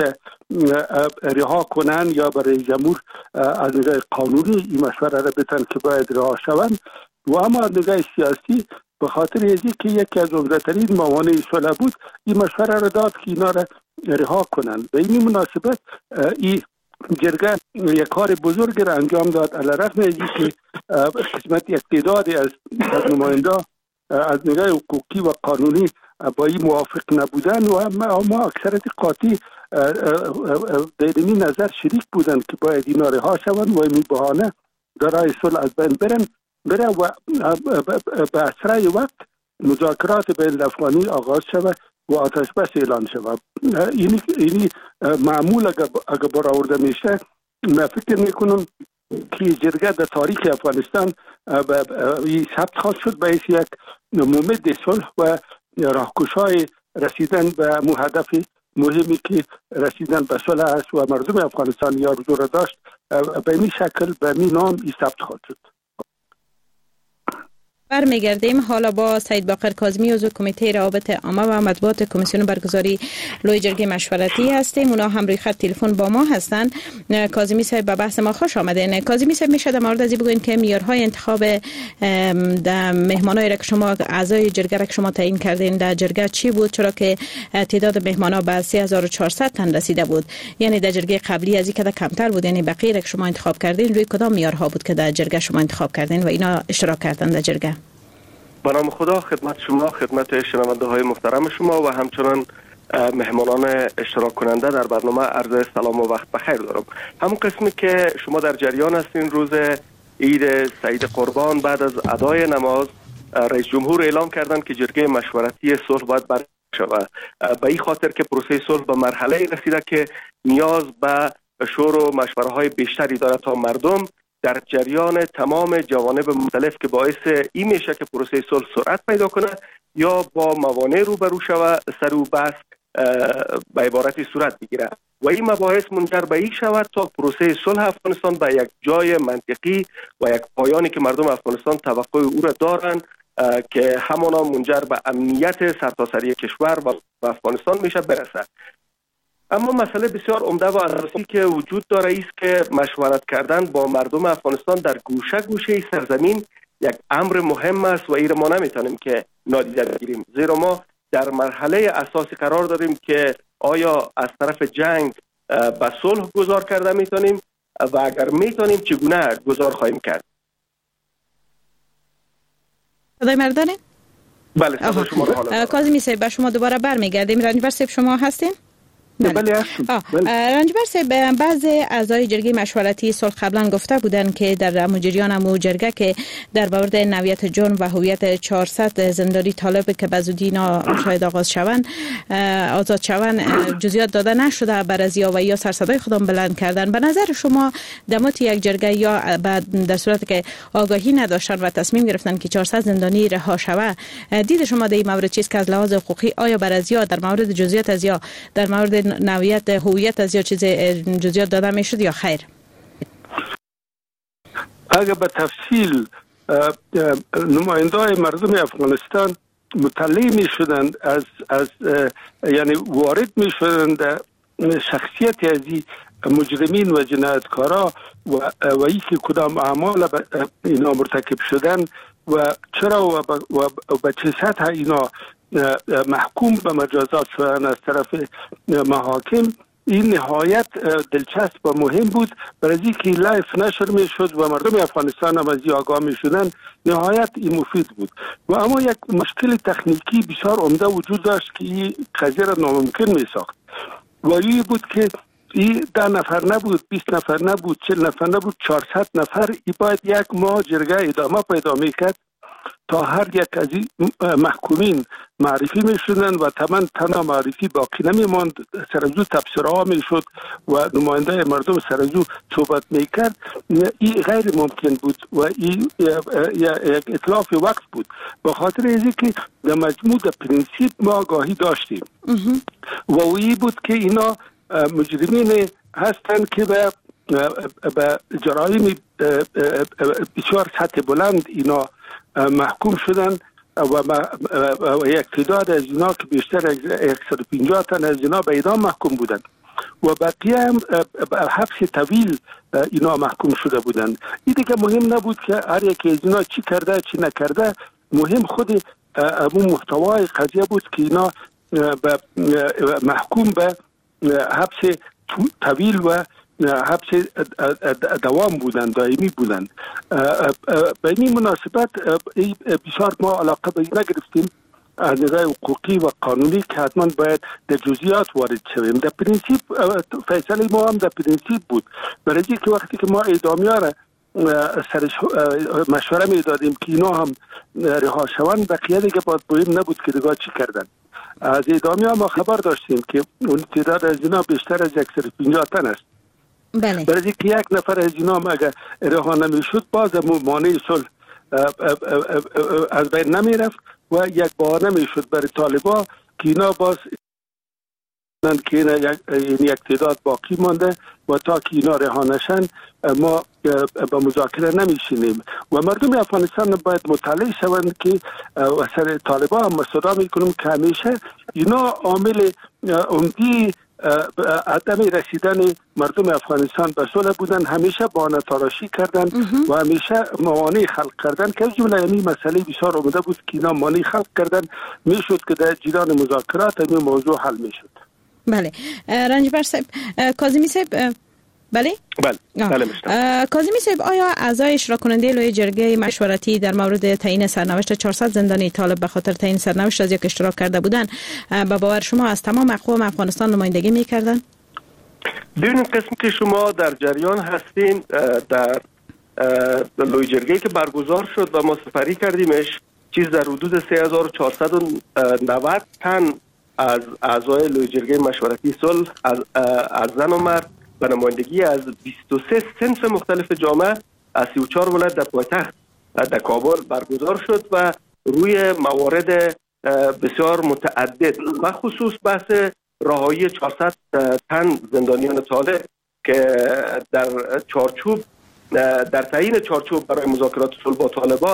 رها کنن یا برای جمهور از نگاه قانونی این مشوره را بتن که باید رها شوند، و اما از نگاه سیاسی به خاطر از اینکه یکی از عمده‌ترین موانع صلح بود این مشوره را داد که اینا را رها کنند. به این مناسبت این جرگه یک کار بزرگ را انجام داد، علیرغم از اینکه قسمت یک تعدادی از نماینده از نگاه حقوقی و قانونی با این موافق نبودن و اما اکثریت قاطع در این نظر شریک بودند که باید اینا رها شوند و این بهانه برای صلح از بین برن بره و به اسرع وقت مذاکرات بین افغانی آغاز شود و آتش بس اعلان شود. اینی اینی معمول اگر برآورده میشه، من فکر میکنم که جرگه در تاریخ افغانستان ثبت خواهد شد به حیث یک مومد صلح و راهگشای رسیدن به مو هدف مهمی که رسیدن به صلح است و مردم افغانستان یا حضور داشت به این شکل به این نام ثبت خواهد شد. برمیگردیم حالا با سید باقر کاظمی عضو کمیته روابط عامه و مطبوعات کمیسیون برگزاری لوی جرگه مشورتی هستیم. اونا هم روی خط تلفن با ما هستن. کاظمی صاحب به بحث ما خوش آمدین. کاظمی صاحب میشه در مورد از این بگوین که معیارهای انتخاب در مهمانایی را که شما اعضای جرگه را که شما تعیین کردین در جرگه چی بود، چرا که تعداد مهمانا به سه هزار و چهارصد تن رسیده بود؟ یعنی در جرگه قبلی از این که کمتر بود، یعنی بقیه را که شما انتخاب کردین روی کدام معیارها بود که در جرگه شما انتخاب کردین و اینا اشتراک کردن در جرگه؟ به نام خدا، خدمت شما، خدمت شنونده های محترم شما و همچنان مهمانان اشتراک کننده در برنامه عرض سلام و وقت بخیر دارم. همون قسمی که شما در جریان هستین، روز عید سعید قربان بعد از ادای نماز رئیس جمهور اعلام کردند که جرگه مشورتی صلح باید برگزار شود. به این خاطر که پروسه صلح به مرحله رسیده که نیاز به شور و مشوره های بیشتری داره تا مردم در جریان تمام جوانب مختلف که باعث این میشه که پروسه صلح سرعت پیدا کنه یا با موانع روبرو شود سر و بحث به عبارتی صورت بگیره و این مباحث منجر به این شود تا پروسه صلح افغانستان به یک جای منطقی و یک پایانی که مردم افغانستان توقع او را دارند که همانا منجر به امنیت سرتاسری کشور و افغانستان میشه برسه. اما مسئله بسیار عمده و اساسی که وجود داره است که مشورت کردن با مردم افغانستان در گوشه گوشه سرزمین یک امر مهم است و این ما نمیتونیم که نادیده بگیریم، زیرا ما در مرحله اساسی قرار داریم که آیا از طرف جنگ به صلح گذار کرده میتونیم و اگر میتونیم چگونه گذار خواهیم کرد. صدای مردانه؟ بله صدای شما رو حالا کاظمی صاحب به شما دوباره برمیگردیم. رنجبر صاحب شما هستین؟ بله هستم. رنجبر صاحب، بعض اعضای جرگه مشورتی صلح قبلا گفته بودند که در مجریان امو جرگه که در مورد نویت جرم و هویت چهارصد زندانی طالب که به زودی اینا شاید آغاز شوند آزاد شوند جزئیات داده نشده بر از یا و یا سرصدای خودم بلند کردن. به نظر شما دمات یک جرگه یا در صورتی که آگاهی نداشتن و تصمیم گرفتن که چهارصد زندانی رها شود، دید شما در این مورد چیست که از لحاظ حقوقی آیا بر از یا در مورد جزئیات از یا در مورد نوعیت هویت از یا چیز جزئیات داده میشد یا خیر؟ اگر به تفصیل نماینده‌های مردم افغانستان مطلع می شدند از از یعنی وارد می شدند شخصیت از مجرمین و جنایتکارا و و اینکه کدام اعمال اینا مرتکب شدن و چرا و به چه سطح اینا محکوم به مجازات شدن از طرف محاکم، این نهایت دلچسب و مهم بود. برای اینکه لایف نشر می شد و مردم افغانستان هم از این آگاه می شدن، نهایت این مفید بود. و اما یک مشکل تکنیکی بسیار عمده وجود داشت که این قضیه را ناممکن می ساخت و این بود که این ده نفر نبود، بیست نفر نبود، چل نفر نبود، چهارصد نفر. این باید یک ماه جرگه ادامه پیدا می کرد تا هر یک از این محکومین معرفی می شدن و تمام تنها معرفی باقی نمی ماند. سرزو تبصره ها می شد و نماینده مردم سرزو صحبت می کرد. این غیر ممکن بود و این یک اطلاف وقت بود. به خاطر اینکه که در مجموع در پرینسیپ ما آگاهی داشتیم و این بود که اینا مجرمین هستند که به به جرایم بسیار سطح بلند اینا محکوم شدن و یک تعداد از اینا که بیشتر از صد و پنجاه تن از اینا به اعدام محکوم بودند و بقیه هم حبس طویل اینا محکوم شده بودند. این دیگه مهم نبود که هر یکی از اینا چی کرده چی نکرده، مهم خود اون محتوای قضیه بود که اینا محکوم به حبس طویل و حبس دوام بودند، دائمی بودند. به این مناسبت بسیار ما علاقه به نگرفتیم از نظر حقوقی و قانونی که حتما باید در جزئیات وارد شویم. در پرینسیپ فیصله ما هم در پرینسیپ بود، برای اینکه وقتی که ما اعدامی‌ها را سرش مشوره می دادیم که اینا هم رها شوند، بقیه دیگه باید مهم نبود که دیگه چی کردن. از اعدامی‌ها ما خبر داشتیم که اون تعداد از اینا بیشتر از صد و پنجاه تن است. بله. برای اینکه یک نفر از اینا هم اگر رها نمیشد باز مانع صلح از بین نمی رفت و یک بهانه میشد برای طالبا که اینا باز که یک, یک تعداد باقی مانده و تا که اینا رها نشن ما با مذاکره نمیشینیم. و مردم افغانستان باید مطلع شوند که و سر طالبا هم صدا میکنم که همیشه اینا عامل عمدی عدم رسیدن مردم افغانستان به صلح بودن، همیشه بهانه تراشی کردن و همیشه موانع خلق کردن که از جمله این مسئله بسیار عمده بود که اینا موانع خلق کردن، میشد که در جریان مذاکرات این موضوع حل میشد. بله. رنجبر صاحب، کاظمی صاحب، بله؟ بله. بله مشتاق. کاظمی صاحب، آیا اعضای اشتراک کننده لوی جرگه مشورتی در مورد تعیین سرنوشت چهارصد زندانی طالب به خاطر تعیین سرنوشت از یک اشتراک کرده بودند، به باور شما از تمام اقوام افغانستان نمایندگی می‌کردند؟ ببینید قسمی که شما در جریان هستین، در لوی جرگه که برگزار شد و ما سپری کردیمش، چیز در حدود سه هزار و چهارصد و نود تن از اعضای لوی جرگه مشورتی صلح از, از زن و مرد به نمایندگی از بیست و سه صنف مختلف جامعه از سی و چهار ولایت در پایتخت در کابل برگزار شد و روی موارد بسیار متعدد و خصوص بحث رهایی چهارصد تن زندانیان طالب که در چارچوب در تعیین چارچوب برای مذاکرات صلح با طالبان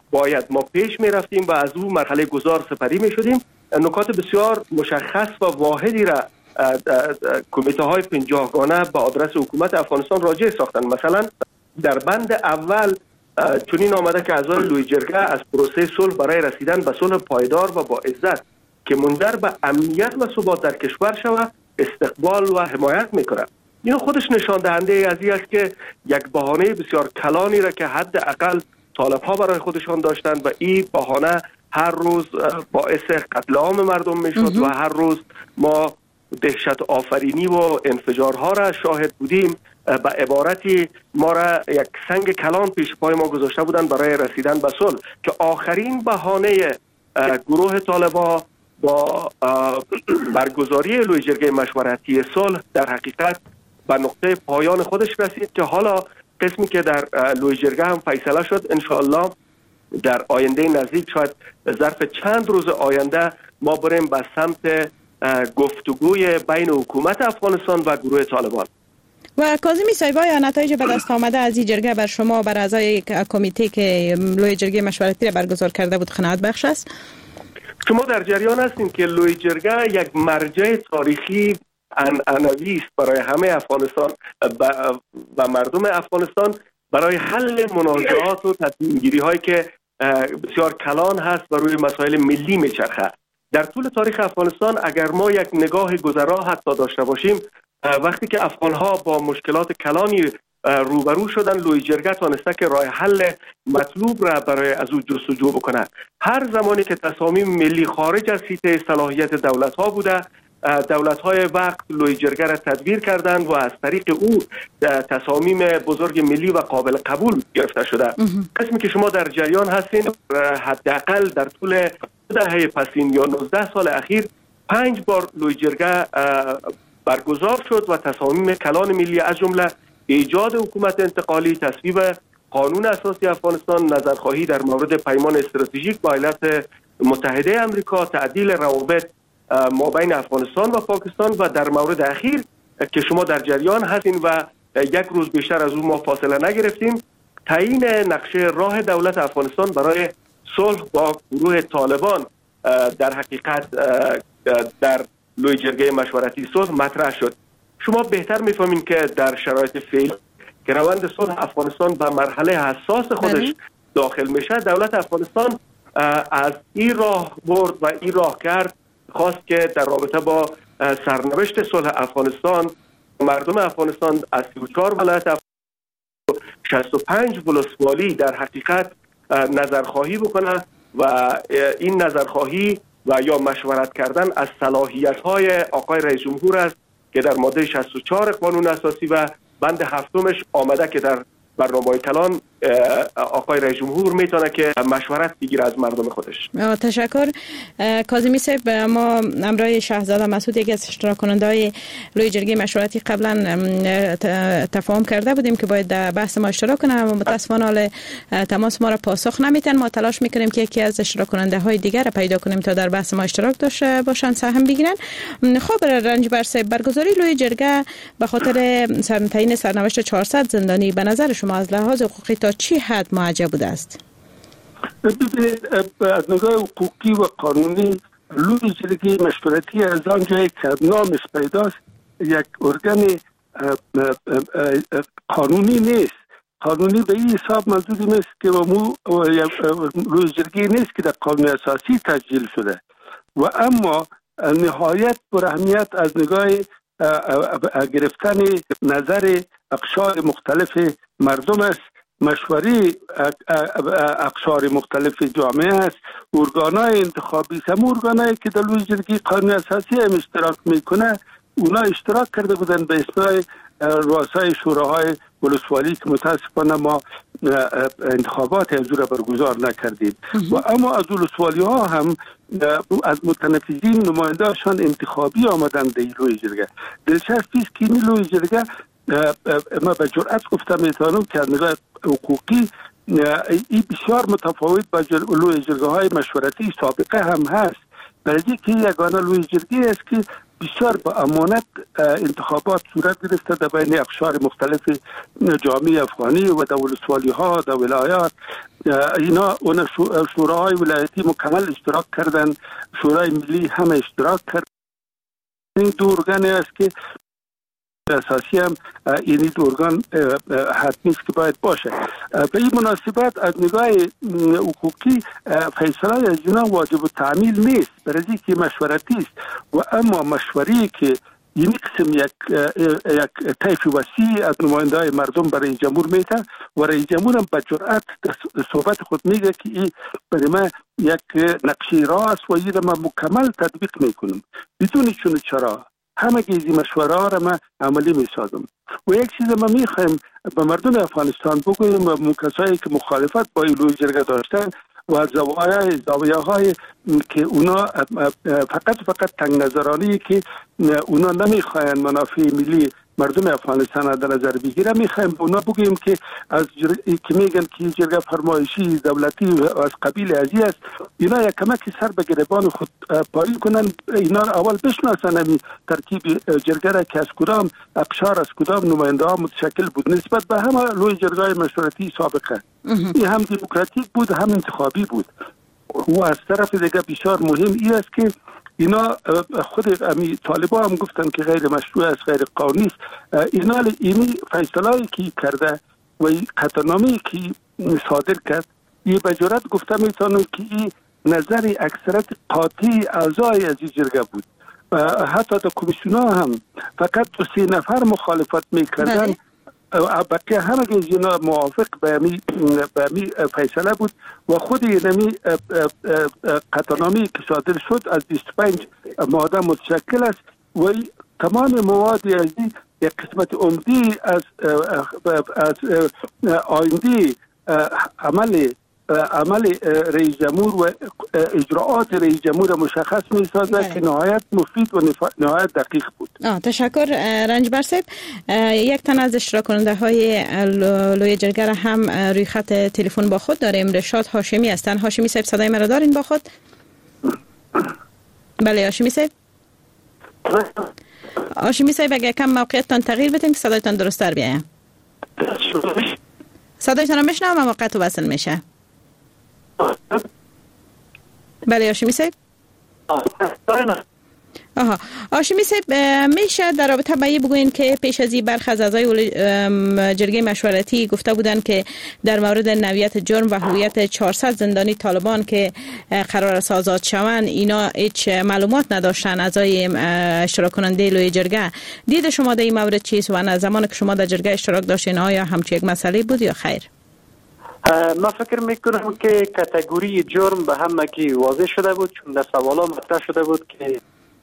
باید ما پیش می رفتیم و از او مرحله گذار سپری می شدیم. نکات بسیار مشخص و واحدی را کمیته های پنجاهگانه با آدرس حکومت افغانستان راجع ساختند. مثلا در بند اول چنین آمده که اعضای لوی جرگه از پروسه صلح برای رسیدن به صلح پایدار و با عزت که منجر به امنیت و ثبات در کشور شود استقبال و حمایت میکنند. این خودش نشان دهنده از این است که یک بهانه بسیار کلانی را که حداقل طالب‌ها برای خودشان داشتند و این بهانه هر روز باعث قتل عام مردم میشد و هر روز ما دهشت آفرینی و انفجارها را شاهد بودیم. به عبارتی ما را یک سنگ کلان پیش پای ما گذاشته بودند برای رسیدن به صلح که آخرین بهانه گروه طالبان با برگزاری لوی جرگه مشورتی صلح در حقیقت به نقطه پایان خودش رسید که حالا قسمی که در لوی جرگه هم فیصله شد انشاءالله در آینده نزدیک شاید ظرف چند روز آینده ما بریم به سمت گفتگوی بین حکومت افغانستان و گروه طالبان. و کاظمی صاحب یا نتایج به دست آمده از این جرگه بر شما بر اعضای کمیته که لوی جرگه مشورتی را برگزار کرده بود قناعت بخش است؟ شما در جریان هستین که لوی جرگه یک مرجع تاریخی عنعنوی است برای همه افغانستان و مردم افغانستان برای حل منازعات و تصمیم گیری هایی که بسیار کلان هست و روی مسائل ملی میچرخه. در طول تاریخ افغانستان اگر ما یک نگاه گذرا حتی داشته باشیم، وقتی که افغان‌ها با مشکلات کلانی روبرو شدن لوی جرگه تانسته که راه حل مطلوب را برای از او جستجو بکنه. هر زمانی که تصامیم ملی خارج از حیطه صلاحیت دولت‌ها بوده، دولت‌های وقت لوی جرگه را تدبیر کردند و از طریق او تصامیم بزرگ ملی و قابل قبول گرفته شده. قسمی که شما در جریان هستین حداقل در طول دهه پسین یا نوزده سال اخیر پنج بار لوی جرگه برگزار شد و تصامیم کلان ملی از جمله ایجاد حکومت انتقالی، تصویب قانون اساسی افغانستان، نظرخواهی در مورد پیمان استراتژیک با ایالات متحده آمریکا، تعدیل روابط مابین افغانستان و پاکستان و در مورد اخیر که شما در جریان هستین و یک روز بیشتر از اون ما فاصله نگرفتیم، تعیین نقشه راه دولت افغانستان برای صلح با گروه طالبان در حقیقت در لوی جرگه مشورتی صلح مطرح شد. شما بهتر میفهمین که در شرایط فعلی که روند صلح افغانستان به مرحله حساس خودش داخل میشه، دولت افغانستان از این راه برد و این راه کرد خواست که در رابطه با سرنوشت صلح افغانستان مردم افغانستان از سی و چهار ولایت شصت و پنج ولسوالی در حقیقت نظرخواهی بکنه و این نظرخواهی و یا مشورت کردن از صلاحیت‌های آقای رئیس جمهور است که در ماده شصت و چهار قانون اساسی و بند هفتمش آمده که در برنامه کلان آقای رئیس جمهور میتونه که مشورت بگیره از مردم خودش. تشکر. کاظمی صاحب، ما همراه شهزاده مسعود یکی از اشتراک کننده های لوی جرگه مشورتی قبلا تفاهم کرده بودیم که باید در بحث ما اشتراک کنه و متاسفانه حال تماس ما را پاسخ نمیتن. ما تلاش میکنیم که یکی از اشتراک کننده های دیگر را پیدا کنیم تا در بحث ما اشتراک داشته باشن، سهم بگیرن. خب رنجبر صاحب، برگزاری لوی جرگه به خاطر تعیین سرنوشت چهارصد زندانی به نظر شما از لحاظ حقوقی تا چی حد معجب بوده است؟ ببینید، از نگاه حقوقی و قانونی لوی جرگه مشورتی از آنجایی که نامش پیداست یک ارگان قانونی نیست. قانونی به این حساب منظوری نیست که مو لوی جرگه نیست که در قانون اساسی تسجیل شده و اما نهایت بر اهمیت از نگاه گرفتن نظر اقشار مختلف مردم است. مشوری اقشار مختلف جامعه است. ارگانای انتخابی هم ارگانایی که در لوی جرگه قانون اساسی هم اشتراک میکنه، اونا اشتراک کرده بودن به اسم رؤسای شوراهای ولسوالی که متاسفانه ما انتخابات از او را برگزار نکردیم و اما از ولسوالی ها هم از متنفذین نماینده‌شان انتخابی آمدن در لوی جرگه. دلچسبی است که این لوی جرگه ما به جرأت گفتم میتونم که از نگاه حقوقی این بسیار متفاوت با لوی جرگه های مشورتی سابقه هم هست، برای که یگانه لوی جرگه است که بسیار با امانت انتخابات صورت گرفته در بین اقشار مختلف جامعه افغانی و در ولسوالی ها، در ولایات. اینا اون شوراهای ولایتی مکمل اشتراک کردن، شورای ملی هم اشتراک کرد. این دو ارگان است که اساسی هم اینی دو ارگان حتمی است که باید باشه. به این مناسبت از نگاه حقوقی فیصله از اینا واجب التعمیل نیست، برای که مشورتی است. و اما مشوری که این قسم یک یک طیف وسیع از نماینده‌های مردم برای جمهور میده و رئیس جمهور هم به جرأت صحبت خود میگه که این برای ما یک نقشه راست و این ما مکمل تطبیق میکنم بدون چون چرا همه گیزی مشوره را ما عملی میسازم. و یک چیز ما میخوایم به مردم افغانستان بگویم و کسایی که مخالفت با این لوی جرگه داشتن و زوایای زاویه های که اونا فقط فقط تنگ نظرانی که اونا نمیخواین منافع ملی مردم افغانستان در نظر بگیره، میخوایم به اونا بگویم که از جر... که میگن که جرگه فرمایشی دولتی و از قبیل ازی است، اینا یک کمک سر به گریبان خود پایین کنن. اینا اول بشناسن همین ترکیب جرگه را که از کدام اقشار از کدام نماینده ها متشکل بود نسبت به همه لوی جرگه مشورتی سابقه. این هم دموکراتیک بود هم انتخابی بود. و از طرف دیگه بسیار مهم این است که اینا خود امی طالبان هم گفتن که غیر مشروع است، غیر قانونی است. اینا اینی فیصله‌ای که کرده و قطعنامه‌ای که صادر کرد، این به جرات گفته میتونه که این نظر اکثریت قاطع اعضای از این جرگه بود. حتی در کمیسیون هم فقط دو سه نفر مخالفت میکردن، بقیه همه اینا موافق به می به می فیصله بود. و خود اینمی قطعنامه‌ای که صادر شد از بیست و پنج ماده متشکل است و تمام مواد از یک قسمت عمدی از از آینده عمل عمل رئیس جمهور و اجراعات رئیس جمهور مشخص می سازد که نهایت مفید و نهایت دقیق بود. آه تشکر رنجبر صاحب. یک تن از اشتراک کننده های لوی جرگه هم روی خط تلفن با خود داریم. رشاد هاشمی هستن. هاشمی صاحب صدای مرا دارین با خود؟ بله هاشمی صاحب. هاشمی صاحب اگه کم موقعیتتان تغییر بدین که صدایتان درست تر بیاید. صدایتان رو میشنوم اما قطع وصل میشه. بله هاشمی صاحب. آها هاشمی صاحب میشه در رابطه با این بگوین که پیش از این برخی از اعضای جرگه مشورتی گفته بودن که در مورد نوعیت جرم و هویت چهارصد زندانی طالبان که قرار است آزاد شوند اینا هیچ معلومات نداشتن اعضای اشتراک کننده لوی جرگه. دید شما در این مورد چیست و از زمان که شما در جرگه اشتراک داشتین آیا همچین یک مسئله بود یا خیر؟ ما فکر میکنم که کاتگوری جرم به همه کی واضح شده بود، چون در سوالا مطرح شده بود که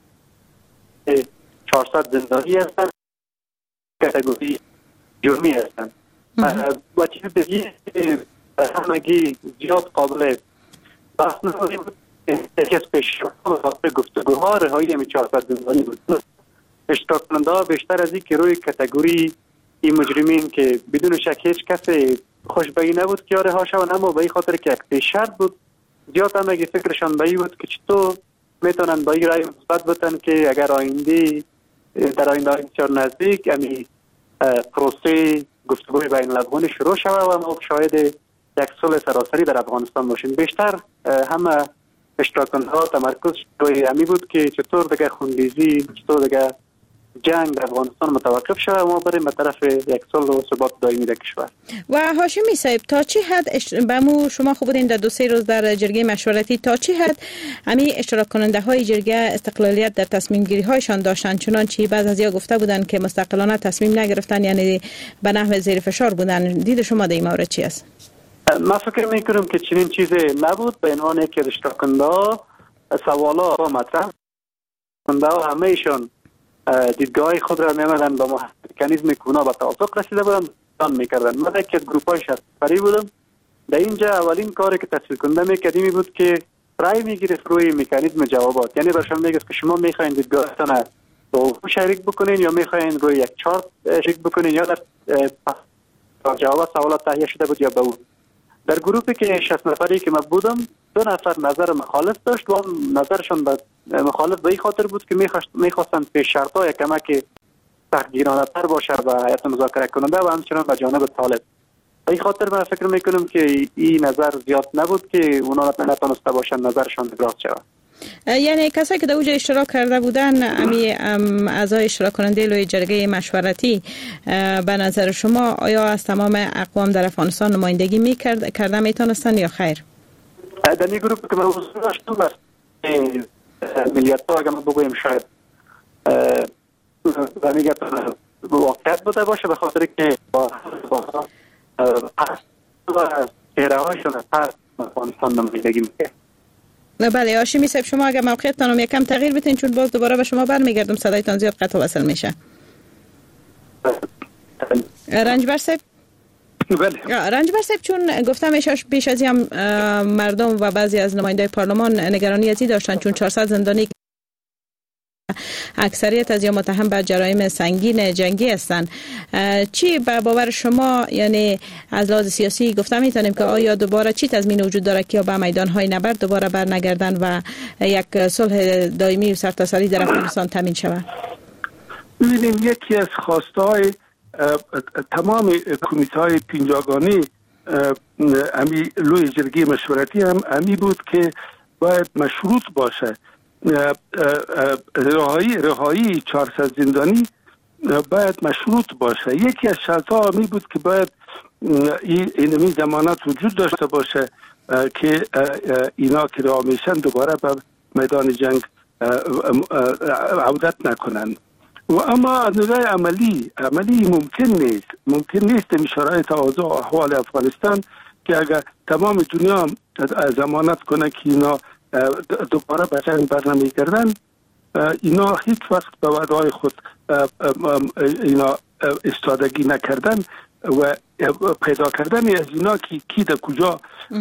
چهارصد زندانی هستند، کاتگوری جرمی هستند. و چیز دیگه همه کی زیاد قابل بحث نبود. یکی از پیشرفت‌های گفتگوها رهایی همین چهارصد زندانی بود. اشتراک کننده‌ها بیشتر از این که روی کاتگوری این مجرمین که بدون شک هیچ کسی خوشبایی نبود که رها شوند، اما به این خاطر که یک شرط بود زیاد هم اگه فکرشان به این بود که چطور میتونن با این رای مثبت بتن که اگر آینده در آینده بسیار نزدیک امی پروسه گفتگوی بین الافغانی شروع شود و ما شاهد یک صلح سراسری در افغانستان باشیم. بیشتر همه اشتراک کننده‌ها تمرکز روی امی بود که چطور دیگه خونریزی، چطور دیگه جنگ در افغانستان متوقف شود و ما بریم به طرف یک صلح و ثبات دائمی در کشور. و هاشمی صاحب تا چه حد اش... بمو شما خوب بودین در دو سه روز در جرگه مشورتی تا چه حد همین اشتراک کننده های جرگه استقلالیت در تصمیم گیری هایشان داشتن، چنانچه بعض از یا گفته بودن که مستقلانه تصمیم نگرفتن یعنی به نحو زیر فشار بودن. دید شما در این مورد چی است؟ ما فکر میکنم که چنین چیزی نبود. به عنوان یک اشتراک کننده سوالا مطرح کننده همه ایشان دیدگاه خود را می‌آمدن با مکانیزم کونا به توافق رسیده بودن دان می‌کردن. من یک از گروپ‌های شرط‌بری بودم. در اینجا اولین کاری که تصویب کننده می‌کردیم بود که رای می‌گرفت روی مکانیزم جوابات، یعنی برشان میگفت که شما می‌خواید دیدگاهتان رو شریک بکنین یا می‌خواید روی یک چارت شریک بکنین یا در جواب سوالات تهیه شده بود یا به اون. در گروپی که شصت نفری که من بودم دو نفر نظر مخالف داشت و نظرشان به مخالف به این خاطر بود که میخواستند پیش شرط‌ها کمک سختگیرانه‌تر باشه و هیئت مذاکره کننده و همچنان به جانب طالب. به این خاطر من فکر میکنم که این نظر زیاد نبود که اونا نتونسته باشن نظرشان ابراز شود. یعنی کسایی که در اوج اشتراک کرده بودن، امی اعضای اشتراک کننده لوی جرگه مشورتی، به نظر شما آیا از تمام اقوام در افغانستان نمایندگی میکرد کرده میتونستن یا خیر؟ در این گروه که من حضور داشتم بس ملیت ها اگر من بگویم شاید و میگه واقعیت بوده باشه به خاطر که با چهره هایشون از هر افغانستان نمایندگی میکرد. بله هاشمی صاحب، شما اگر موقعیتتان یکم تغییر بدین چون باز دوباره به شما برمیگردم، صدایتان زیاد قطع وصل میشه. رنجبر صاحب بله رنجبر صاحب، چون گفتم بیش از هم مردم و بعضی از نمایندای پارلمان نگرانی ازی داشتن چون چهارصد زندانی اکثریت از یا متهم به جرایم سنگین جنگی هستند، چی به باور شما یعنی از لحاظ سیاسی گفته میتونیم که آیا دوباره چی تضمین وجود داره که به میدانهای نبرد دوباره برنگردن و یک صلح دائمی و سرتاسری در افغانستان تامین شود؟ ببینیم یکی از خواستهای تمام کمیته‌های پنجگانه امی لوی جرگه مشورتی هم امی بود که باید مشروط باشه. رهایی رهایی چهارصد زندانی باید مشروط باشه. یکی از شرط‌ها می بود که باید اینمی ضمانت وجود داشته باشه که اینا که رها میشن دوباره به میدان جنگ عودت نکنن. و اما از نظر عملی عملی ممکن نیست ممکن نیست این شرایط اوضاع و احوال افغانستان که اگر تمام دنیا ضمانت کنه که اینا دوباره به جنگ برنمی کردن، اینا هیچ وقت به وعده‌های خود اینا استادگی نکردن و پیدا کردن از اینا که کی در کجا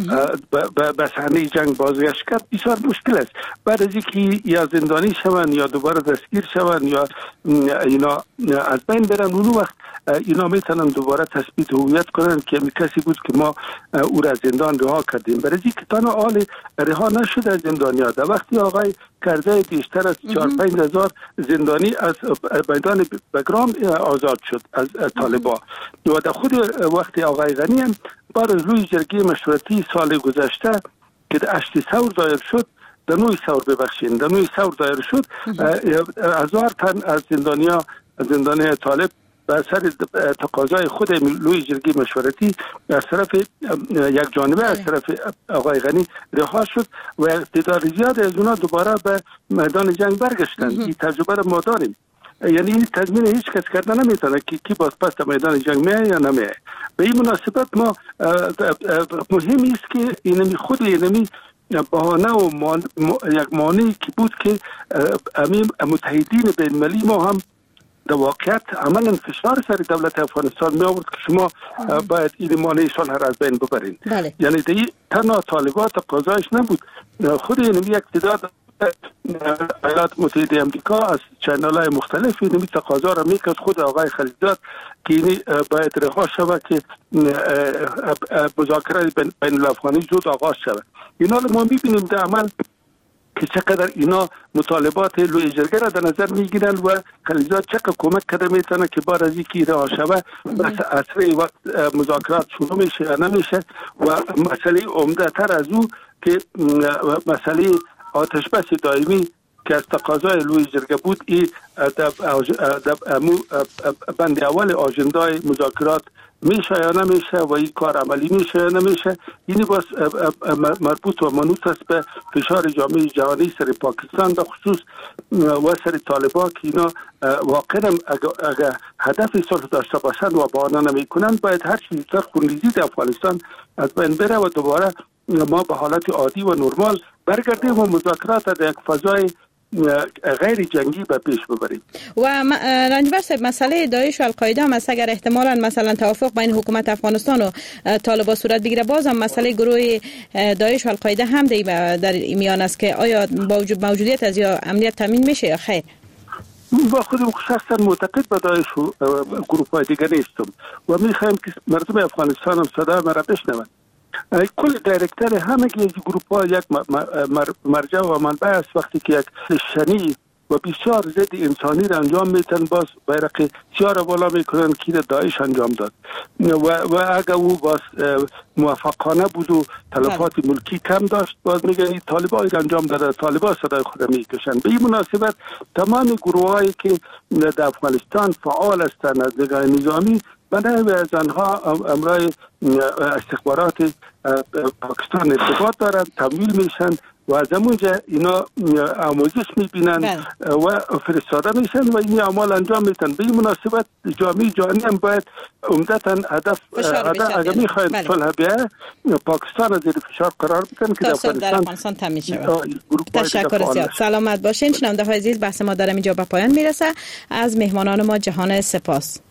به صحنه جنگ بازگشت کرد بسیار مشکل است. بعد از اینکه یا زندانی شوند یا دوباره دستگیر شوند یا اینا از بین برن، اون وقت اینا میتونن دوباره تثبیت هویت کنن که کسی بود که ما او را زندان رها کردیم. برای اینکه تنها حال رها نشده از زندانیات، وقتی آقای کرده بیشتر از چهار پنج هزار زندانی از میدان بگرام آزاد شد از طالبا و در خود وقتی آقای غنی هم بار روی جرگه مشورتی سال گذشته که در اشتی سور دایر شد، در نوی سور ببخشین در نوی سور دایر شد، هزار تن از زندانیا زندانی طالب به اثر تقاضای خود لوی جرگه مشورتی از طرف یک جانبه از طرف آقای غنی رها شد و تعداد زیاد از اونا دوباره به میدان جنگ برگشتن. این تجربه را ما داریم. یعنی این تضمین هیچ کس کرده نمیتونه که کی باز پس میدان جنگ میه یا نمیه. به این مناسبت ما مهم است که اینمی خود اینمی بهانه و مان یک مانعی که بود که امیم متحدین بین المللی ما هم در واقعیت عملا فشار سر دولت افغانستان می آورد که شما باید این مانع صلح را از بین ببرین. بله. یعنی دیگه تنها طالبات تقاضایش نبود، خود اینمی یک تعداد ایالات متحده امریکا از چنل‌های مختلف اینمی تقاضا را میکرد. خود آقای خلیلزاد که اینی باید رها شود که مذاکره بین الافغانی زود آغاز شود. اینا رو ما میبینیم در عمل که چقدر اینا مطالبات لوی جرگه را در نظر میگیرن و خلیلزاد چقدر کمک کرده میتونه که بار از اینکه رها شود بس اصری وقت مذاکرات شروع میشه یا نمیشه. و مسئله عمده تر از او که مسئله آتش بس دائمی که از تقاضای لوی جرگه بود، این بند اول آجندای مذاکرات میشه یا نمیشه و این کار عملی میشه یا نمیشه. این باز مربوط و منوط است به فشار جامعه جهانی سر پاکستان به خصوص و سر طالبا که اینا واقعا اگر هدف صلح داشته باشند و بهانه نمیکنن باید هر چیز در خونریزی در افغانستان از بین بره و دوباره ما به حالت عادی و نرمال برگردیم و مذاکرات در یک فضای غیر جنگی به پیش ببریم. و رنجبر صاحب، مسئله داعش و القاعده هم اگر احتمالاً مثلا توافق بین حکومت افغانستان و طالبان صورت بگیره، باز هم مسئله گروه داعش و القاعده هم در میان است که آیا با موجودیت از یا امنیت تامین میشه یا خیر؟ با خودم شخصا معتقد به داعش و گروه های دیگر نیستم و میخوایم که مردم افغانستان هم صدا مرا بشنوند. کل دایرکتر همه از گروپ ها یک مرجع و منبع است. وقتی که یک شنی و بسیار ضد انسانی را انجام میتن، باز بیرق سیاه را بالا میکنن که داعش انجام داد و, و اگر او باز موفقانه بود و تلفات ملکی کم داشت، باز میگن این طالبان را انجام داده، طالبان صدای خود میکشن. به این مناسبت تمام گروه هایی که در افغانستان فعال هستند از نگاه نظامی و نه از آنها امرای استخبارات پاکستان ارتباط دارند، تمویل میشن و از اونجا اینا آموزش میبینن و فرستاده میشن و این اعمال انجام میتن. به این مناسبت جامعه جهانی هم باید عمدتا هدف اگر میخواید صلح بیایه پاکستان زیر فشار قرار بدن که در افغانستان تامین شود. تشکر زیاد. سلامت باشین. شنونده های عزیز، بحث ما در اینجا به پایان میرسه. از مهمانان ما جهان سپاس.